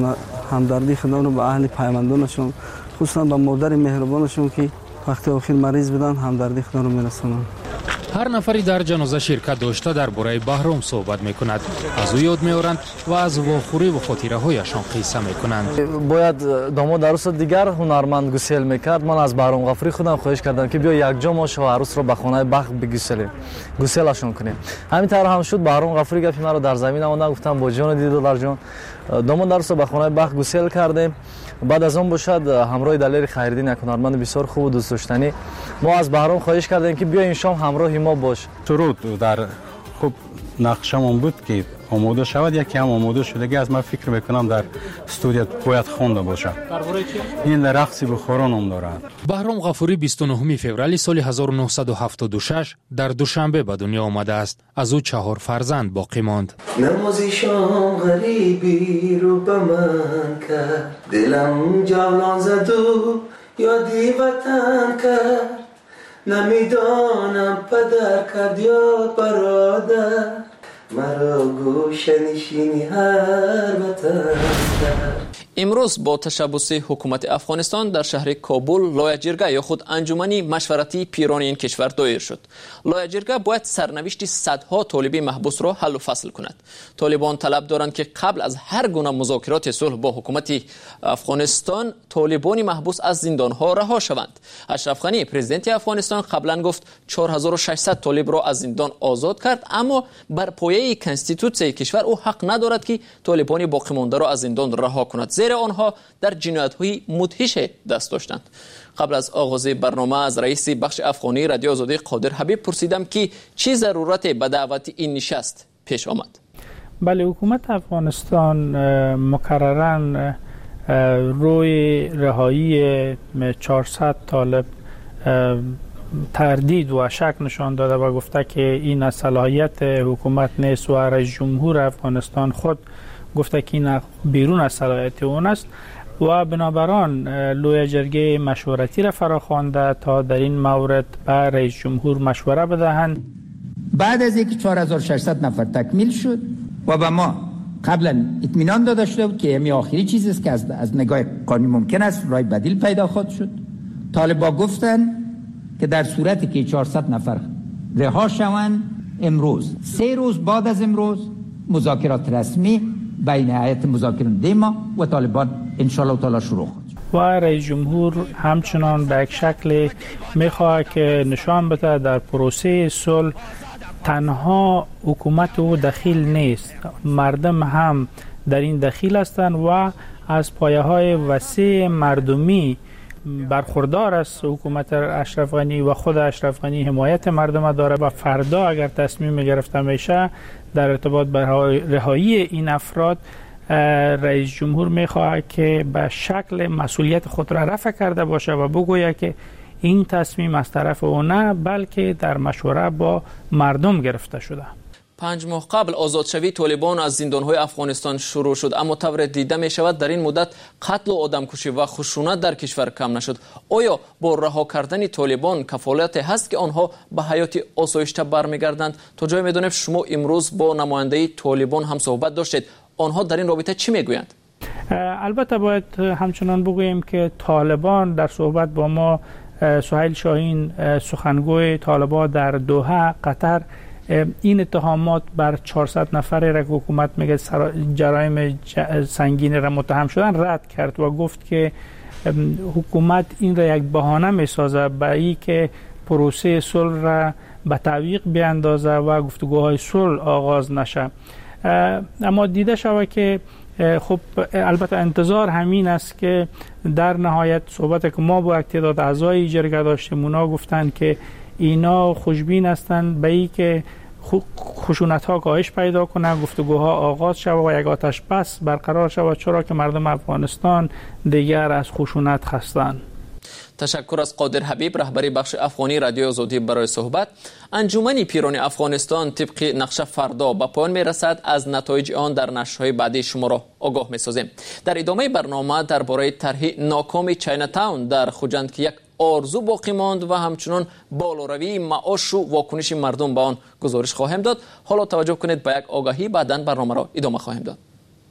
همدردی خدا رو به اهل پیوندانشون خصوصا به مادر مهربانشون که وقتی آخر مریض بودن همدردی خدا رو میرسونن. هر نفری در جنازه شرکت داشته درباره بهرام صحبت میکند، از او یاد میآورند و از واخوری و خاطره هایشان قصه میکنند. باید داماد عروس دیگر هنرمند گسیل میکرد. من از بهرام غفوری خودم خواهش کردم که بیا یک جا ما شوهر عروس رو به خانه بخت بگسلیم، گسیلشون کنیم. همین طور هم شد. بهرام غفوری گفت مرا در زمین آمد، گفتم با جان دیدو در جان. داماد عروس رو به خانه بخت گسیل کردیم. بعد از اون باشد همراه دلیر خیرالدین یک هنرمند بسیار خوب و دوست داشتنی ما از بهرام خواهش کردیم که بیا این شام همراه ما باش. سرود در خوب نقشمون بود که آماده شود. یکی هم آماده شده از من فکر میکنم در استودیو باید خونده باشه. این رقص بخاران هم دارد. بهرام غفوری بیست و نهم فوریه سال هزار و نهصد و هفتاد و شش در دوشنبه به دنیا آمده است. از او چهار فرزند باقی ماند. نمازی شام غریبی رو به من کرد، دلم جولان زد و یادی وطن کرد، نمیدانم پدر کرد یا برادر، مرا گوشه نشینی هر وطن کرد. امروز با تشبث حکومت افغانستان در شهر کابل لایحه‌جرگه یا خود انجمنی مشورتی پیران این کشور دایر شد. لایحه‌جرگه باید سرنوشت صدها طالب محبوس را حل و فصل کند. طالبان طلب دارند که قبل از هر گونه مذاکرات صلح با حکومت افغانستان طالبان محبوس از زندانها رها شوند. اشرف غنی پرزیدنت افغانستان قبلا گفت چهار هزار و ششصد طالب را از زندان آزاد کرد، اما بر پایه کنستیتوسیون کشور او حق ندارد که طالبان باقی مانده را از زندان رها کند. زیر آنها در جنایت‌های مدهش دست داشتند. قبل از آغاز برنامه از رئیس بخش افغانی رادیو آزادی قادر حبیب پرسیدم که چه ضرورت به دعوت این نشست پیش آمد. بله، حکومت افغانستان مکرراً روی رهایی چهارصد طالب تردید و شک نشان داده و گفته که این از صلاحیت حکومت نیست و رئیس جمهور افغانستان خود گفته که این بیرون از صلاحیت اون است و بنابراین لوی جرگه مشورتی را فراخوانده تا در این مورد به رئیس جمهور مشوره بدهند. بعد از اینکه چهار هزار و ششصد نفر تکمیل شد و به ما قبلا اطمینان داده شده بود که همین آخری چیزی است که از, از نگاه قانونی ممکن است رای بدیل پیدا خواهد شد. طالبان گفتن که در صورتی که چهارصد نفر رها شوند امروز سه روز بعد از امروز مذاکرات رسمی بین هیئت مذاکراننده ما و طالبان ان شاء الله تعالی شروع خواهد. و رئیس جمهور همچنان به یک شکل میخواد که نشان بده در پروسه صلح تنها حکومت او دخیل نیست، مردم هم در این دخیل هستند و از پایه های وسیع مردمی برخوردار است. حکومت اشرف غنی و خود اشرف غنی حمایت مردم داره و فردا اگر تصمیم گرفته میشه در ارتباط به رهایی این افراد، رئیس جمهور میخواهد که به شکل مسئولیت خود را رفع کرده باشه و بگوید که این تصمیم از طرف او نه بلکه در مشوره با مردم گرفته شده. پنج ماه قبل آزادشوی طالبان از زندان‌های افغانستان شروع شد، اما طور دیده می شود در این مدت قتل و آدمکشی و خشونت در کشور کم نشد. آیا با رها کردن طالبان کفالت هست که آنها به حیات آسایشته برمیگردند؟ تا جای میدونم شما امروز با نماینده طالبان هم صحبت داشتید، آنها در این رابطه چی میگویند؟ البته باید همچنان بگوییم که طالبان در صحبت با ما، سهیل شاهین سخنگوی طالبان در دوحه قطر، این اتهامات بر چهارصد نفره را که حکومت میگه جرایم سنگین را متهم شدن رد کرد و گفت که حکومت این را یک بهانه میسازه برای که پروسه صلح را به تعویق بیاندازه و گفتگوهای صلح آغاز نشه. اما دیده شود که خب البته انتظار همین است که در نهایت صحبت که ما با تعداد اعضای جرگه داشتیم، اونا گفتن که اینا خوشبین هستند به این که خشونت ها کاهش پیدا کنه، گفتگوها آغاز شود و یک آتش بس برقرار شود، چرا که مردم افغانستان دیگر از خشونت خستند. تشکر از قادر حبیب، رهبری بخش افغانی رادیو آزادی برای صحبت. انجمن پیران افغانستان طبق نقشه فردا به پایان میرسد. از نتایج آن در نشرهای بعدی شما را آگاه میسازیم. در ادامه برنامه درباره طرح ناکام چاینا تاون در خوجند که یک آرزو باقی ماند و همچنان بالاروی معاش و واکنش مردم به آن گزارش خواهیم داد. حالا توجه کنید به یک آگاهی، بعداً برنامه را ادامه خواهیم داد.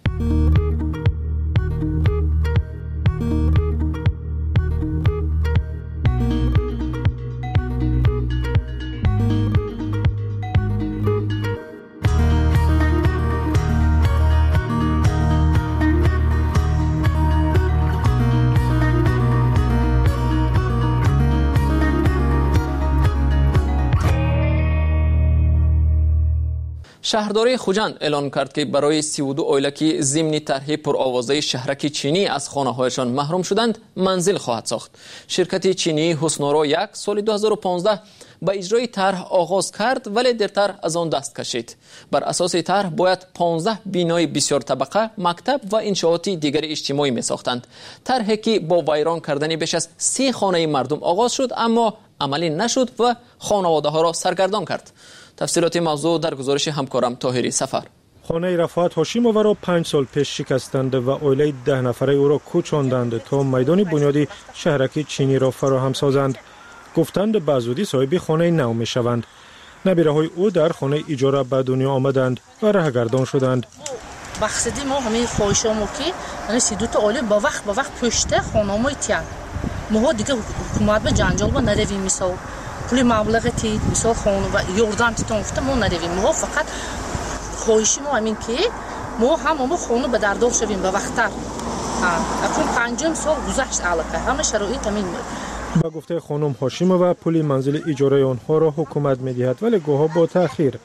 شهرداری خوجند اعلان کرد که برای سی و دو عائله که ضمن طرح پرآوازه شهرک چینی از خانه‌هایشان محروم شدند منزل خواهد ساخت. شرکت چینی حسنورا یک سال دو هزار و پانزده با اجرای طرح آغاز کرد ولی دیرتر از آن دست کشید. بر اساس طرح باید پانزده بینای بسیار طبقه، مکتب و انشاءات دیگر اجتماعی می ساختند. طرحی که با ویران کردن بیش از سی خانه مردم آغاز شد اما عملی نشد و خانواده ها را سرگردان کرد. تفصیلات موضوع در گزارش همکارم طاهری سفر. خانه رفعت هاشیمووا را پنج سال پیش شکستند و عائله ده نفره او را کوچاندند تا میدان بنیادی شهرک چینی را فراهم سازند. گفتند به زودی صاحب خانه نو می شوند. نبیره های او در خانه اجاره به دنیا آمدند و رهگردان شدند. مقصدی ما همه خواهشامو که یعنی سی دو تا عائله با وقت با وقت پشت خانه‌مای تیان ما دیگه حکومت به جنجال با نرویم مثلا پول مبلغ تید مثلا خانه و یاردم تون گفته ما نرویم. ما فقط خواهشی ما همین که ما هم ما خانه به دردار شویم به وقتتر. اکنون پنجم سال گذشت علاقه همه شرایط همین بود. با گفته خانم هاشیمووا پول منزل اجاره آنها را حکومت می‌دهد ولی گاه‌ها با تأخیر.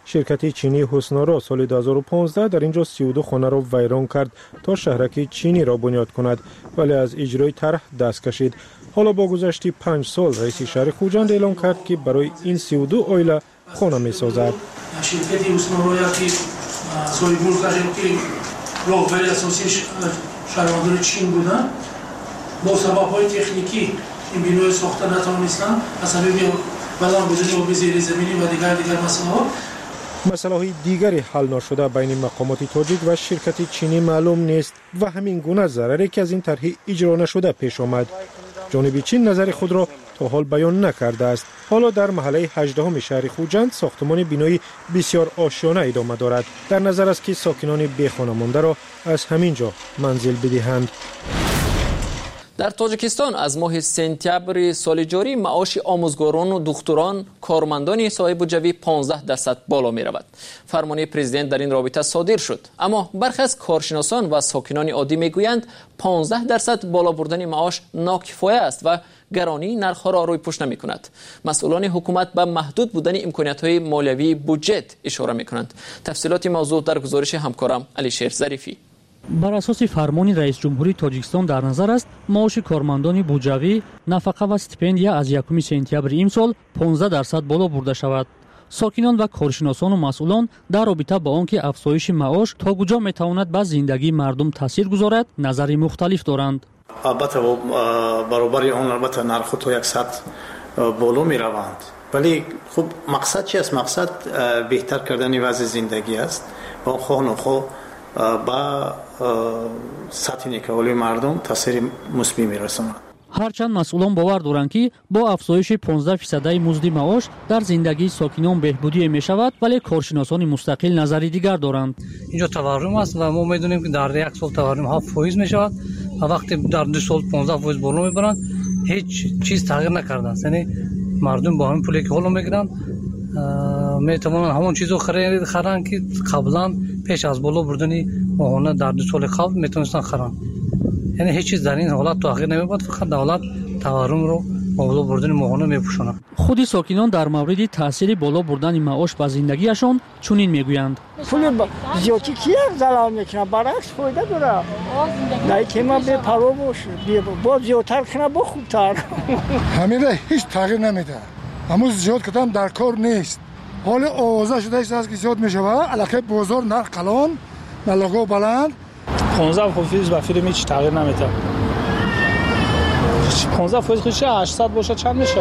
شرکت چینی حسنارا سال دو هزار و پانزده در اینجا سی و دو خانه را ویران کرد تا شهرک چینی را بنیاد کند، ولی از اجرای طرح دست کشید. حالا با گذشت پنج سال رئیس شهر خوجند اعلام کرد که برای این سی و دو عائله خانه می سازد. شرکت حسنارا که صاحب ملک که راهبر اساسی شهروندان چین بودند، با سبب‌های تکنیکی این بینای ساخته نتوانستند از سبب بلند بودن آب زیر زمینی و دیگر دیگر مسائل. مسائل دیگری حل نشده بین مقامات تاجیک و شرکت چینی معلوم نیست و همین گونه ضرری که از این طرح اجرا نشده پیش آمد. جانب چین نظر خود را تا حال بیان نکرده است. حالا در محله هجدهم شهر خوجند ساختمان بینایی بسیار آشیانه ادامه دارد. در نظر است که ساکنان بی خانه مانده را از همین جا منزل بدهند. در تاجیکستان از ماه سپتامبر سال جاری معاش آموزگاران و دکتران کارمندان صاحب بودجه پانزده درصد بالا می رود. فرمان پرزیدنت در این رابطه صادر شد، اما برخی از کارشناسان و ساکنان عادی می گویند پانزده درصد بالا بردن معاش ناکفایه است و گرانی نرخ را روی پوش نمی کند. مسئولان حکومت به محدود بودن امکانات های مالیوی بودجه اشاره می کنند. تفصیلات موضوع در گزارش همکارم علیشیر ظریفی. بر اساس فرمان رئیس جمهوری تاجیکستان در نظر است معاش کارمندان بودجوی، نفقه و استیپندیا از یکم سپتامبر امسال پانزده درصد بالا برده شود. ساکنان و کارشناسان و مسئولان در رابطه با آنکه افزایش معاش تا کجا میتواند به زندگی مردم تاثیر گذارد نظری مختلف دارند. البته برابر اون البته نرخ تا صد بالا می روند، ولی خب مقصد چی است؟ مقصد بهتر کردن وضع زندگی است و خو خو با سطح نیکولی مردم تاثیر مثبت می‌رساند. هرچند مسئولان باور دارند که با افزایش پانزده درصد مزد معاش در زندگی ساکنان بهبودی می‌شود، ولی کارشناسان مستقل نظری دیگر دارند. اینجا تورم است و ما می‌دونیم که در یک سال تورم هفت درصد می‌شود و وقتی در دو سال پانزده درصد بالا می‌برند هیچ چیز تغییر نکرده است. یعنی مردم با همین پولی که حالا می‌گیرند می‌توانند همون چیزو خرید خرن که قبلا پیش از بالا بردن ماهانه در دو سال قبل میتونستن خرن. یعنی هیچ چیز در این حالت تغییر نمی‌یابد، فقط دولت تورم رو بالا بردن ماهانه میپوشاند. خود ساکنان در مورد تاثیر بالا بردن معاش به زندگیشان چنین میگویند. پول زیادی کی ضرر میکنه؟ برعکس فایده داره. در که ما به پرو باشه با زیادتر کنه با خوبتر. همین هیچ تغییر نمیده. اما زیاد کدام در کار نیست. حال آوازه شده است که زیاد میشه و علاقه بازار نرخ کلان ملاقه بلند پانزده فیصد به فیلم هیچ تغییر نمیده. پانزده فیصد خودشه هشتصد باشه چند میشه؟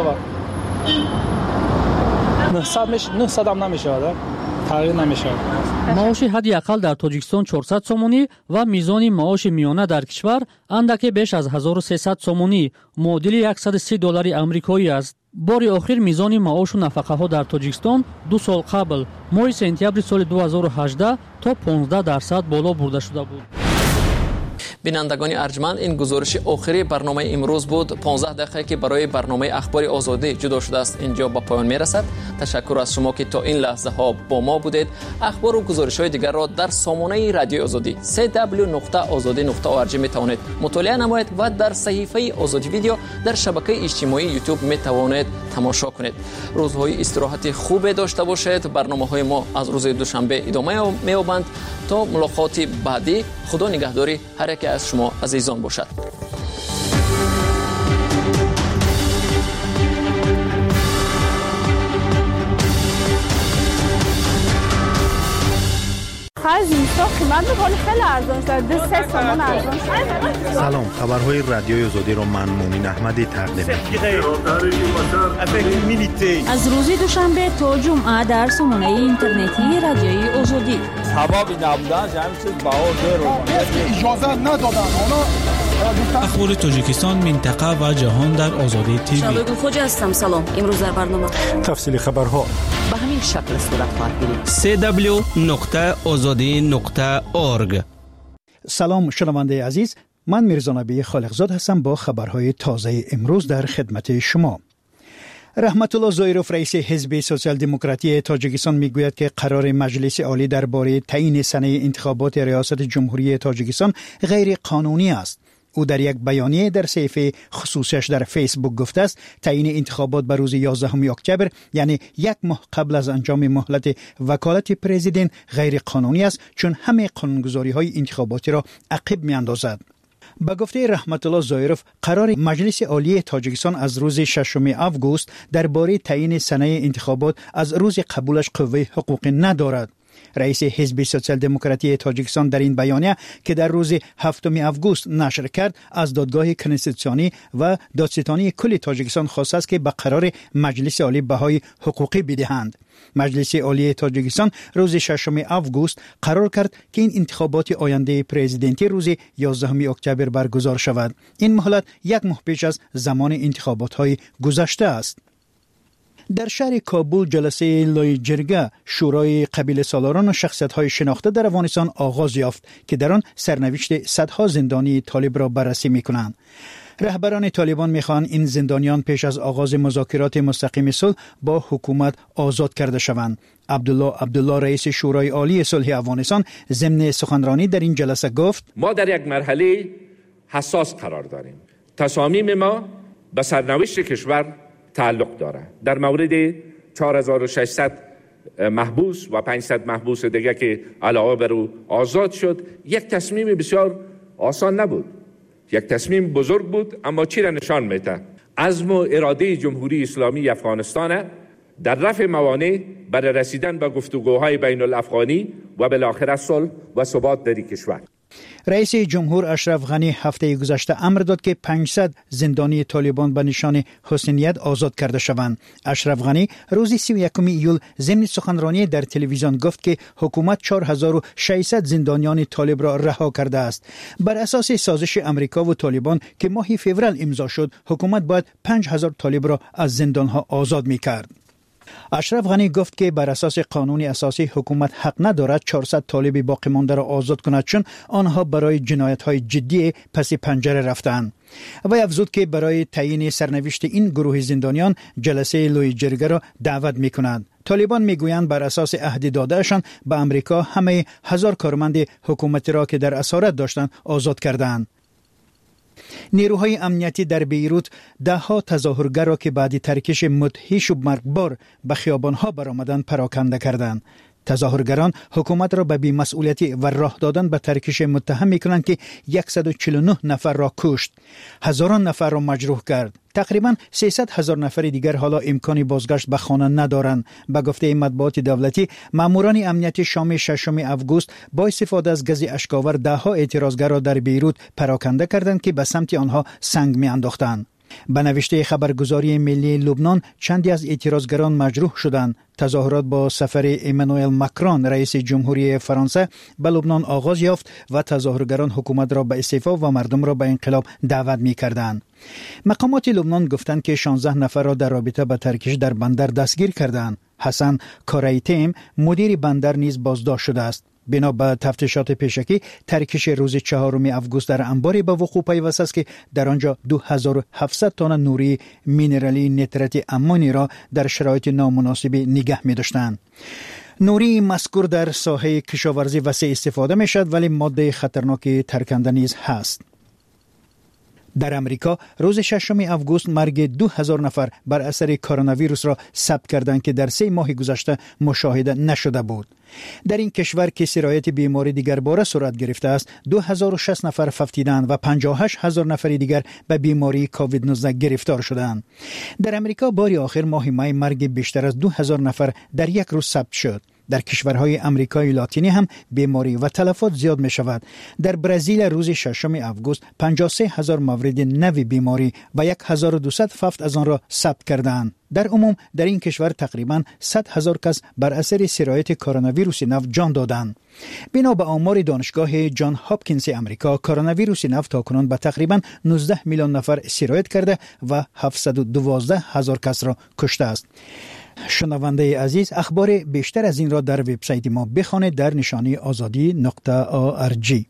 نهصد میشه، نهصد هم نمیشه، تغییر نمیشه. معاش حداقل در تاجیکستان چهارصد سومونی و میزان معاش میانه در کشور اندکی بیش از هزار و سیصد سومونی معادل صد و سی دلار آمریکایی است. بار آخر میزان معاش و نفقه ها در تاجیکستان دو سال قبل ماه سپتامبر سال دو هزار و هجده تا پانزده درصد بالا برده شده بود. بینندگان ارجمند، این گزارش آخری برنامه امروز بود. پانزده دقیقه که برای برنامه اخبار آزادی جدا شده است اینجا با پایان میرسد. تشکر از شما که تا این لحظه ها با ما بودید. اخبار و گزارش های دیگر را در سامانه رادیو آزادی سی دبلیو نقطه آزادی نقطه او ار جی می توانید مطالعه نمایید و در صحیفه آزادی ویدیو در شبکه اجتماعی یوتیوب می توانید تماشا کنید. روزهای استراحت خوب داشته باشید. برنامه های ما از روز دوشنبه ادامه می‌یابند. تا ملاقات بعدی، خدا نگهداری هر یک از شما عزیزان باشد. خرج اینستا قیمت می‌کنه خیلی ارزان شده. دو سه تومن ارزان شده. سلام، خبرهای رادیوی آزادی را من مونین احمدی تقدیم می‌کنم. از روز دوشنبه تا جمعه در سامانه اینترنتی رادیوی آزادی. حبابی نبودن همین چیز باور رو اجازه ندادن. اخبار تاجیکستان، منطقه و جهان در آزادی تیوی. شبگون خوجا هستم. سلام. امروز در برنامه تفصیل خبرها به همین شکل صورت خواهد گرفت. سی دبلیو نقطه آزادی نقطه اورگ. سلام شنونده عزیز، من میرزا نبی خالقزاد هستم با خبرهای تازه امروز در خدمت شما. رحمت الله زایروف رئیس حزب سوسیال دموکراتی تاجیکستان میگوید که قرار مجلس عالی درباره تعیین سنه انتخابات ریاست جمهوری تاجیکستان غیر قانونی است. او در یک بیانیه در صفحه خصوصیش در فیسبوک گفته است تعیین انتخابات به روز یازدهم اکتبر یعنی یک ماه قبل از انجام مهلت وکالت پرزیدنت غیر قانونی است، چون همه قانونگذاری های انتخاباتی را عقب می اندازد. با گفته رحمت الله زایروف، قرار مجلس عالی تاجیکستان از روز ششم آگوست درباره تعیین سنه انتخابات از روز قبولش قوه حقوقی ندارد. رئیس حزب سوسیال دموکراتی تاجیکستان در این بیانیه که در روز هفتم آگوست نشر کرد از دادگاه کنستیتوسیونی و دادستانی کل تاجیکستان خواسته است که به قرار مجلس عالی بهای حقوقی بدهند. مجلس عالی تاجیکستان روز ششم آگوست قرار کرد که این انتخابات آینده پرزیدنتی روز یازدهم اکتبر برگزار شود. این مهلت یک ماه پیش از زمان انتخابات های گذشته است. در شهر کابل جلسه لای جرگه شورای قبیله سالاران و شخصیت‌های شناخته در افغانستان آغاز یافت که در آن سرنوشت صدها زندانی طالب را بررسی می‌کنند. رهبران طالبان می‌خواهند این زندانیان پیش از آغاز مذاکرات مستقیم صلح با حکومت آزاد کرده شوند. عبدالله عبدالله رئیس شورای عالی صلح افغانستان ضمن سخنرانی در این جلسه گفت: ما در یک مرحله حساس قرار داریم. تصامیم ما به سرنوشت کشور تعلق دارد. در مورد چهار هزار و ششصد محبوس و پانصد محبوس دیگه که علاوه بر او آزاد شد، یک تصمیم بسیار آسان نبود. یک تصمیم بزرگ بود، اما چی را نشان میده؟ عزم و اراده جمهوری اسلامی افغانستان در رفع موانع برای رسیدن به گفتگوهای بین الافغانی و بالاخره صلح و ثبات در کشور. رئیس جمهور اشرف غنی هفته گذشته امر داد که پانصد زندانی طالبان به نشان حسنیت آزاد کرده شوند. اشرف غنی روز سی و یکم ایول ضمن سخنرانی در تلویزیون گفت که حکومت چهار هزار و ششصد زندانیان طالب را رها کرده است. بر اساس سازش امریکا و طالبان که ماه فوریه امضا شد، حکومت باید پنج هزار طالب را از زندانها آزاد می‌کرد. اشرف غنی گفت که بر اساس قانون اساسی حکومت حق ندارد چهارصد طالب باقی مانده را آزاد کند، چون آنها برای جنایت‌های جدی پس پنجره رفتند. و افزود که برای تعیین سرنوشت این گروه زندانیان جلسه لوی جرگه را دعوت می‌کنند. طالبان میگویند بر اساس عهد دادهشان به امریکا همه هزار کارمند حکومتی را که در اسارت داشتند آزاد کردند. نیروهای امنیتی در بیروت ده ها تظاهرگر را که بعد ترکش مدهش و مرگبار به خیابانها برآمدند پراکنده کردند. تظاهرگران حکومت را به بی‌مسئولیتی و راه دادن به ترکش متهم می‌کنند که صد و چهل و نه نفر را کشت، هزاران نفر را مجروح کرد. تقریباً سیصد هزار نفر دیگر حالا امکان بازگشت به خانه ندارند. به گفته مطبوعات دولتی، ماموران امنیتی شام ششم آگوست با استفاده از گاز اشک‌آور ده ها اعتراضگر را در بیروت پراکنده کردند که به سمت آنها سنگ می‌انداختند. به نوشته خبرگزاری ملی لبنان، چندی از اعتراضگران مجروح شدند. تظاهرات با سفر ایمانوئل ماکرون رئیس جمهوری فرانسه به لبنان آغاز یافت و تظاهرگران حکومت را به استعفا و مردم را به انقلاب دعوت می‌کردند. مقامات لبنان گفتند که شانزده نفر را در رابطه با ترکش در بندر دستگیر کردند. حسن کارایتیم مدیر بندر نیز بازداشت شده است. بنا به تفتیشات پیشکی، ترکش روز چهارم آگوست در انباری به وقوع پیوسته است که در آنجا دو هزار و هفتصد تن نوری مینرالی نیترات امونی را در شرایط نامناسب نگه می داشتند. نوری مذکور در ساحه کشاورزی وسیع استفاده می شد، ولی ماده خطرناک ترکننده نیز هست. در امریکا روز ششم آگوست مرگ دو هزار نفر بر اثر کرونا ویروس را ثبت کردند که در سه ماه گذشته مشاهده نشده بود. در این کشور که سرایت بیماری دیگر باره صورت گرفته است، دو هزار و شصت نفر فوتیدند و پنجاه و هشت هزار نفر دیگر به بیماری کووید نوزده گرفتار شدند. در امریکا بار آخر ماه می مرگ بیشتر از دو هزار نفر در یک روز ثبت شد. در کشورهای امریکای لاتینی هم بیماری و تلفات زیاد می شود. در برزیل روز ششم آگوست پنجاه و سه هزار مورد نوی بیماری و هزار و دویست فوت از آن را ثبت کردند. در عموم در این کشور تقریباً صد هزار کس بر اثر سرایت کرونا ویروس نو جان دادند. بنا به آمار دانشگاه جان هاپکینز امریکا، کرونا ویروس نو تاکنون به تقریباً نوزده میلیون نفر سرایت کرده و هفتصد و دوازده هزار کس را کشته است. شنونده عزیز، اخبار بیشتر از این را در وبسایت ما بخوانید در نشانی آزادی نقطه آ ار جی.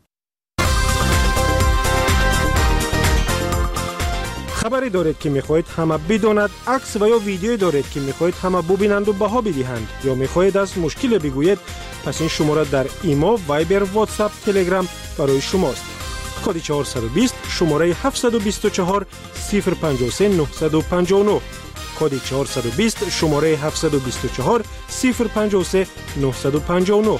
خبری دارید که میخواهید همه بداند، عکس و یا ویدیویی دارید که میخواهید همه ببینند و بها بدهند، یا میخواهید از مشکل بگویید، پس این شماره در ایما، وایبر، واتساپ، تلگرام برای شماست. کد چهارصد و بیست شماره هفتصد و بیست و چهار صفر پنجاه و سه نهصد و پنجاه و نه کد چهارصد و بیست شماره هفتصد و بیست و چهار صفر پنجاه و سه نهصد و پنجاه و نه.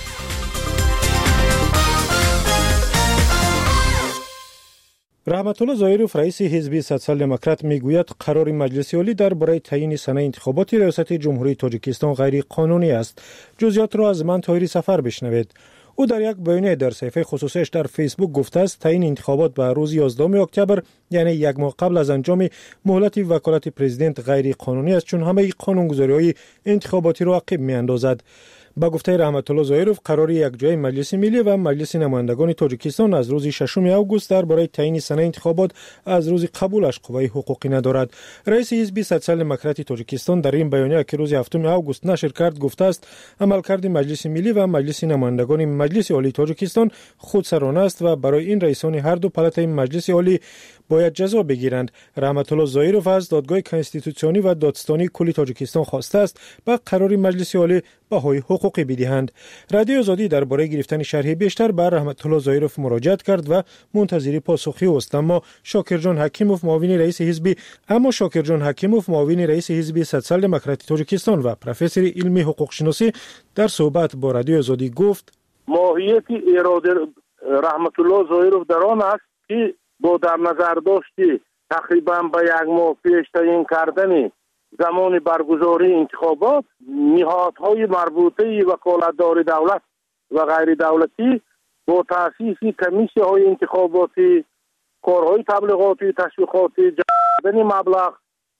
رحمت الله ظاهروف رئیس حزب سوسیال دموکرات میگوید قرار مجلس عالی درباره تعیین سنه انتخابات ریاست جمهوری تاجیکستان غیر قانونی است. جزئیات را از من طاهری سفر بشنوید. او در یک بیانیه در صفحه خصوصیش در فیسبوک گفته است تعیین انتخابات به روز یازدهم اکتبر یعنی یک ماه قبل از انجام مهلت وکالت پرزیدنت غیر قانونی است چون همه قانونگذاری‌های انتخاباتی را عقب می‌اندازد. با گفته رحمت الله ظاهروف قرار یک جای مجلس ملی و مجلس نمایندگان تاجیکستان از روز ششم آگوست درباره تعیین سنه انتخابات از روز قبولش قوه حقوقی ندارد. رئیس حزب سوسیال دموکرات تاجیکستان در این بیانیه که روز هفتم آگوست نشر کرد گفته است عملکرد مجلس ملی و مجلس نمایندگان مجلس عالی تاجیکستان خودسرانه است و برای این رئیسان هر دو پالات مجلس عالی باید جزا بگیرند. رحمت الله ظاهروف از دادگاه کنستیتوسیونی و دادستانی کلی تاجیکستان خواسته است به قرار مجلس عالی بهای حقوقی بدهند. رادیو آزادی درباره گرفتن شرح بیشتر بر رحمت الله ظاهروف مراجعت کرد و منتظر پاسخی است. اما شاکر جان حکیموف معاون رئیس حزب اما شاکر جان حکیموف معاون رئیس حزب سوسیال دموکرات تاجیکستان و پروفسور علمی حقوق شناسی در صحبت با رادیو آزادی گفت ماهیت اراده رحمت الله ظاهروف در آن است که با در نظر داشتی تقریبا به یک ماه پیش تعیین کردن زمان برگزاری انتخابات نهادهای مربوطه وکالتدار دولت و غیر دولتی با تأسیس کمیسیون های انتخاباتی کارهای تبلیغاتی تشویقاتی جمع مبلغ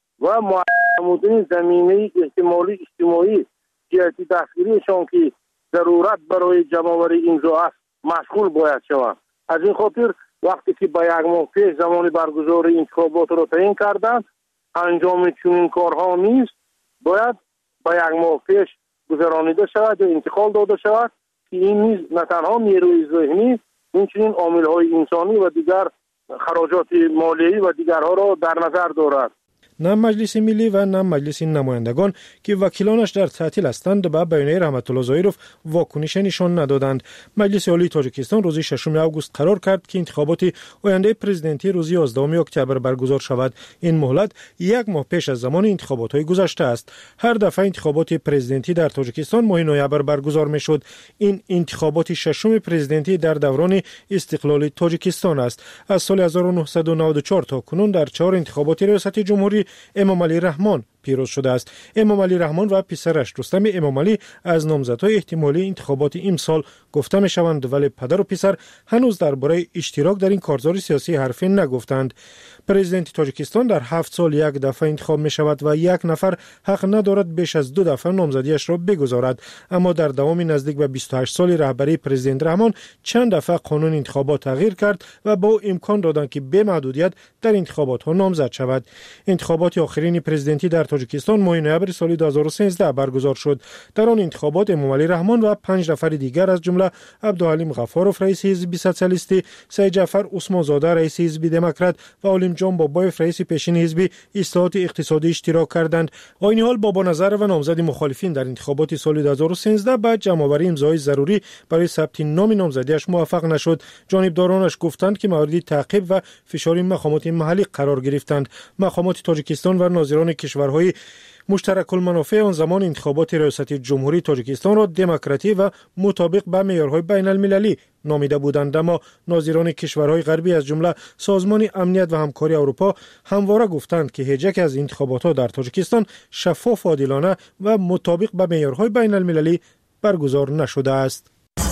و معلومات زمینه احتمالی اجتماعی جهتی دستگیریشان که ضرورت برای جمع‌آوری امضا است مشغول باید شوند. از این خاطر وقتی که با یک ماه پیش زمان برگزاری انتخابات را تعیین کردند انجام چنین کارها نیست باید با یک ماه پیش گذرانیده شود یا انتقال داده شود که این نیز نه تنها نیروی ذهنی همچنین عامل‌های انسانی و دیگر خراجات مالیایی و دیگرها را در نظر دارد. نه مجلس ملی و نه مجلس نمایندگان که وکیلانش در تعطیل هستند به بیانیه رحمت الله ظاهروف واکنش نشان ندادند. مجلس عالی تاجیکستان روز ششم آگوست قرار کرد که انتخابات آینده پرزیدنتی روز یازدهم اکتبر برگزار شود. این مهلت یک ماه پیش از زمان انتخابات گذشته است. هر دفعه انتخابات پرزیدنتی در تاجیکستان ماه نوامبر برگزار میشد. این انتخابات ششم پرزیدنتی در دوران استقلال تاجیکستان است. از سال هزار و نهصد و نود و چهار تا کنون در چهار انتخابات ریاست جمهوری امام علی رحمان پیروز شده است. امام علی رحمان و پسرش رستم امام علی از نامزدهای احتمالی انتخابات امسال گفته می شوند ولی پدر و پسر هنوز درباره اشتراک در این کارزار سیاسی حرفی نگفتند. پرزیدنت تاجیکستان در هفت سال یک دفعه انتخاب می شود و یک نفر حق ندارد بیش از دو دفعه نامزدیش را بگذارد. اما در دوام نزدیک به بیست و هشت سال رهبری پرزیدنت رحمان چند دفعه قانون انتخابات تغییر کرد و با امکان دادند که به محدودیت در انتخابات ها نامزد شود. انتخابات آخرین پرزیدنتی در تاجیکستان ماه نوامبر سال دو هزار و سیزده برگزار شد. در آن انتخابات امام علی رحمان و پنج نفر دیگر از جمله عبدالحلیم غفاروف رئیس حزب سوسیالیستی، سید جعفر عثمان زاده رئیس حزب دموکرات و علیم جان بابایف رئیس پیشین حزب اصلاحات اقتصادی اشتراک کردند. عین حال بابا نظر و نامزد مخالفین در انتخابات سال دو هزار و سیزده بعد جمع‌آوری امضای ضروری برای ثبت نام نامزدیش موفق نشد. جانبدارانش گفتند که مورد تعقیب و فشار مقامات محلی قرار گرفتند. مقامات تاجیکستان و ناظران کشورهای مشترک المنافع آن زمان انتخابات ریاست جمهوری تاجیکستان را دموکراتی و مطابق به معیارهای بین المللی نامیده بودند، اما ناظران کشورهای غربی از جمله سازمان امنیت و همکاری اروپا همواره گفتند که هیچ یک از انتخابات ها در تاجیکستان شفاف و عادلانه و مطابق به معیارهای بین المللی برگزار نشده است.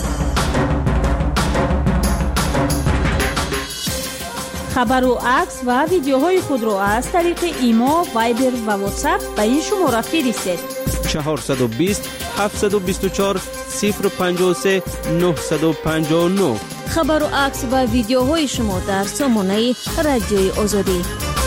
خبر و عکس و ویدیوهای خود را از طریق ایما، وایبر و واتساپ به این شماره فرستید. چهارصد و بیست هفتصد و بیست و چهار صفر پنجاه و سه نهصد و پنجاه و نه. خبر و عکس و ویدیوهای شما در سامانه رادیوی آزادی.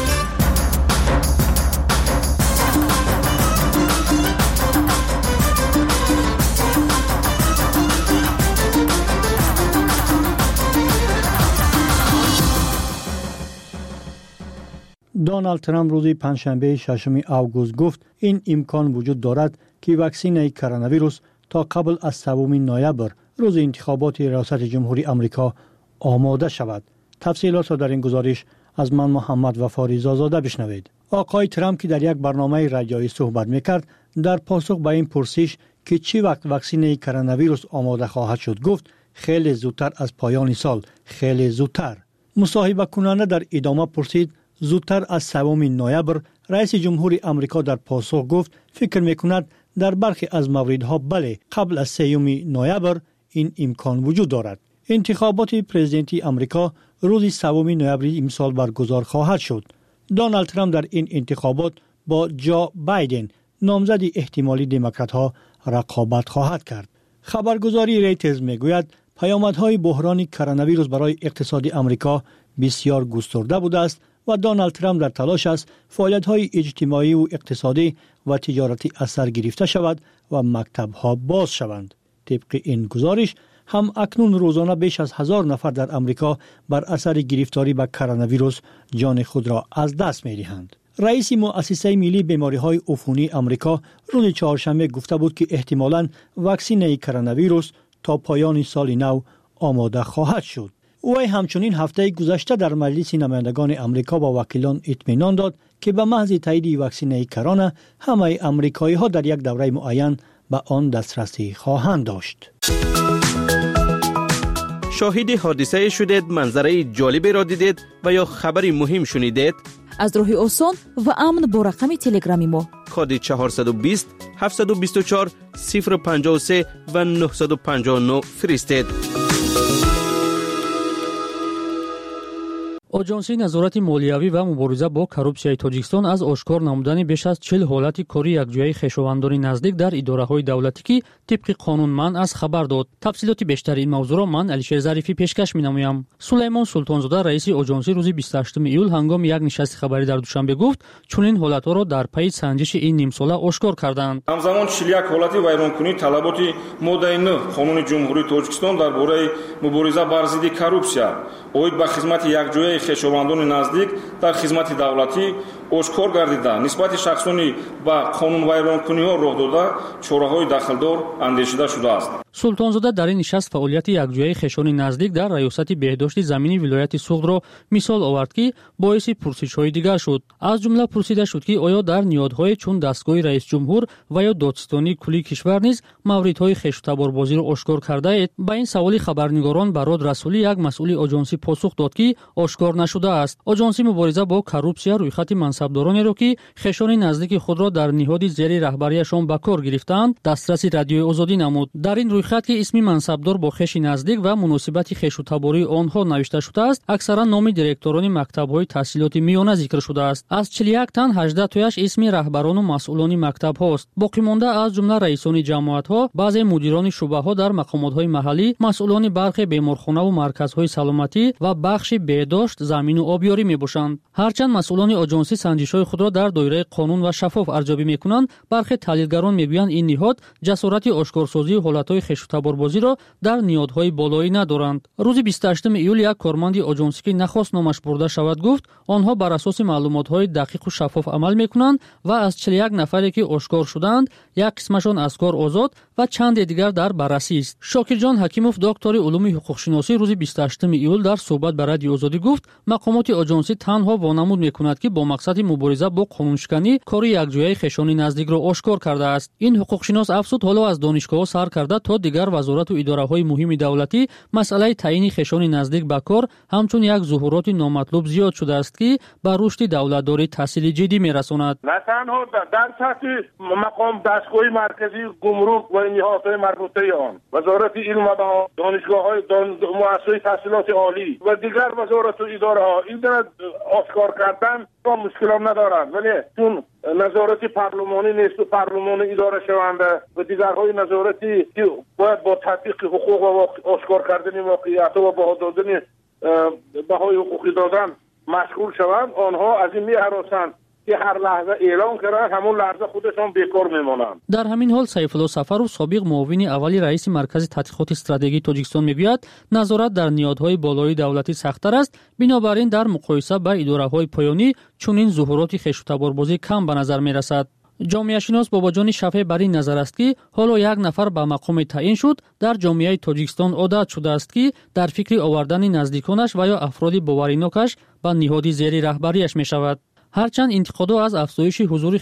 دونالد ترامپ روز پنجشنبه ششم آگوست گفت این امکان وجود دارد که واکسن کرونا ویروس تا قبل از سوم نوامبر روز انتخابات ریاست جمهوری آمریکا آماده شود. تفصیلات را در این گزارش از من محمد وفاری زازاده بشنوید. آقای ترامپ که در یک برنامه رادیویی صحبت میکرد در پاسخ به این پرسش که چی وقت واکسن کرونا ویروس آماده خواهد شد گفت خیلی زودتر از پایان سال، خیلی زودتر. مصاحبه کننده در ادامه پرسید زودتر از سوم نوامبر. رئیس جمهوری آمریکا در پاسخ گفت فکر میکند در برخی از موردها بله قبل از سوم نوامبر این امکان وجود دارد. انتخابات پرزیدنتی آمریکا روز سوم نوامبر امسال برگزار خواهد شد. دونالد ترامپ در این انتخابات با جو بایدن نامزد احتمالی دموکرات ها رقابت خواهد کرد. خبرگزاری ریترز میگوید پیامدهای بحران کرونا ویروس برای اقتصاد آمریکا بسیار گسترده بوده است و دونالد ترامپ در تلاش است فعالیت‌های اجتماعی و اقتصادی و تجارتی از سر گرفته شود و مکتب‌ها باز شوند. طبق این گزارش هم اکنون روزانه بیش از هزار نفر در آمریکا بر اثر گرفتاری به کرونا ویروس جان خود را از دست می‌دهند. رئیس مؤسسه ملی بیماری‌های عفونی آمریکا روز چهارشنبه گفته بود که احتمالاً واکسن کرونا ویروس تا پایان سال نو آماده خواهد شد. او همچنین هفته گذشته در مجلس نمایندگان آمریکا با وکیلان اطمینان داد که به محض تایید واکسن کرونا همه آمریکایی‌ها در یک دوره معین به آن دسترسی خواهند داشت. شاهد حادثه شدید، منظره جالبی را دیدید و یا خبری مهم شنیدید؟ از راه آسان و امن با رقم تلگرامی ما کد چهارصد و بیست هفتصد و بیست و چهار صفر پنجاه و سه و نهصد و پنجاه و نه فرستید. آژانس نظارت مالیوی و مبارزه با کورپسیای تاجیکستان از آشکار نمودن بیش از چهل حالت کاری یکجایی خویشاوندان نزدیک در اداره‌های دولتی که طبق قانون منع از خبر داد. تفصیلات بیشتر این موضوع را من علیشیر ظریفی پیشکش می‌نمایم. سلیمان سلطانزاده رئیس آژانس روز بیست و هشتم ایول هنگام یک نشست خبری در دوشنبه گفت چنین حالت‌ها را در پی سنجش این نیم ساله آشکار کردند. همزمان چهل و یک حالت ویرانکنی طلبات ماده نه قانون جمهوری تاجیکستان درباره مبارزه بر ضد کورپسیا اوید به خدمت یکجایی خویشاوندان نزدیک در خدمت دولتی آشکار گردیده نسبت شخصانی با قانون ویرانکنی‌ها راه داده چاره‌های داخلدار اندیشیده شده است. سلطانزاده در این نشست فعالیت یکجایی خویشان نزدیک در ریاست بهداشت زمینی ولایت سوغد را مثال آورد که باعث پرسش‌های دیگر شد. از جمله پرسیده شد که آیا در نیادهای چون دستگاه رئیس جمهور و یا دادستانی کلی کشور نیز موردهای خویش تباربازی را آشکار کرده اید؟ با این سوال خبرنگاران براد رسولی یک مسئول آژانس پاسخ داد که آشکار نشده است. آژانس مبارزه با کورپسیا رویخط منصبدارانی را که خویشان نزدیک خود را در نهاد زیر رهبریشان به کار گرفتند دسترسی رادیوی آزادی نمود. در این رویخط که اسم منصبدار با خویش نزدیک و مناسبت خویش و تباری آنها نوشته شده است اکثرا نام دیرکتوران مکتب‌های تحصیلات میانه ذکر شده است. از چهل و یک تن هجده تایش اسم رهبران و مسئولان مکتب هاست. باقی مانده از جمله رئیسان جماعت‌ها، بعضی مدیران شعبه‌ها در مقامات‌های محلی، مسئولان برخی بیمارخانه و مرکزهای سلامتی و بخش بهداشت، زمین و آبیاری میباشند. هرچند مسئولان آژانس سنجش‌های خود را در دایره قانون و شفاف ارزیابی میکنند، برخی تحلیلگران میگویند این نهاد جسارت آشکارسازی حالت‌های خویش و تباربازی را در نیادهای بالایی ندارند. روز بیست و هشتم ایول یک کارمند آژانس که نخواست نامش برده شود گفت آنها بر اساس معلومات‌های دقیق و شفاف عمل میکنند و از چهل و یک نفری که آشکار شدند یک قسمشان از کار آزاد و چند دیگر در بررسی است. شاکر جان حکیموف دکتر علوم حقوق شناسی روز بیست و هشتم ایول در صحبت با رادیو آزادی گفت مقامات آژانس تنها وانمود میکند که با مقصد مبارزه با قانونشکنی کار یکجایی خویشان نزدیک را آشکار کرده است. این حقوق شناس افزود حالا از دانشگاه‌ها سر کرده تا دیگر وزارت و اداره‌های مهم دولتی مسئله تعیین خویشان نزدیک به کار همچون یک ظهورات نامطلوب زیاد شده است که به رشد دولتداری تحصیل جدی میرساند. نه تنها در سطح مقام دستگاه مرکزی گمرک و نهادهای مربوطه آن، وزارت علم و دانشگاه‌های مؤسسه تحصیلات عالی و دیگر وزارت و اداره‌ها این در آشکار کردن با مشکل ندارند، ولی چون نظارت پارلمانی نیست و پارلمان اداره شونده و دیگرهای نظارتی که باید با تطبیق حقوق و آشکار کردن واقعیت و بها دادن بهای حقوقی دادن مشغول شوند، آنها از این می‌هراسند که هر لحظه اعلام کردن همون لحظه خودشان بیکار میمانند. در همین حال سیف الله سفرов سابق معاون اولی رئیس مرکز تحقیقات استراتژی تاجیکستان میگوید نظارت در نیادهای بالایی دولتی سخت‌تر است، بنابراین در مقایسه با اداره‌های پایانی چنین ظهورات خویش و تباربازی کم به نظر میرسد. ҷомеашинос бобоҷони шафе бар ин назар аст ки ҳоло як нафар ба мақоми таъин шуд дар ҷомеаи Тоҷикистон одат шудааст ки дар фикри овардани наздиконаш ва ё афроди боваринокаш ба ниҳоди зери раҳбарияш мешавад. ҳарчанд интиқодҳо аз афзоиши ҳузури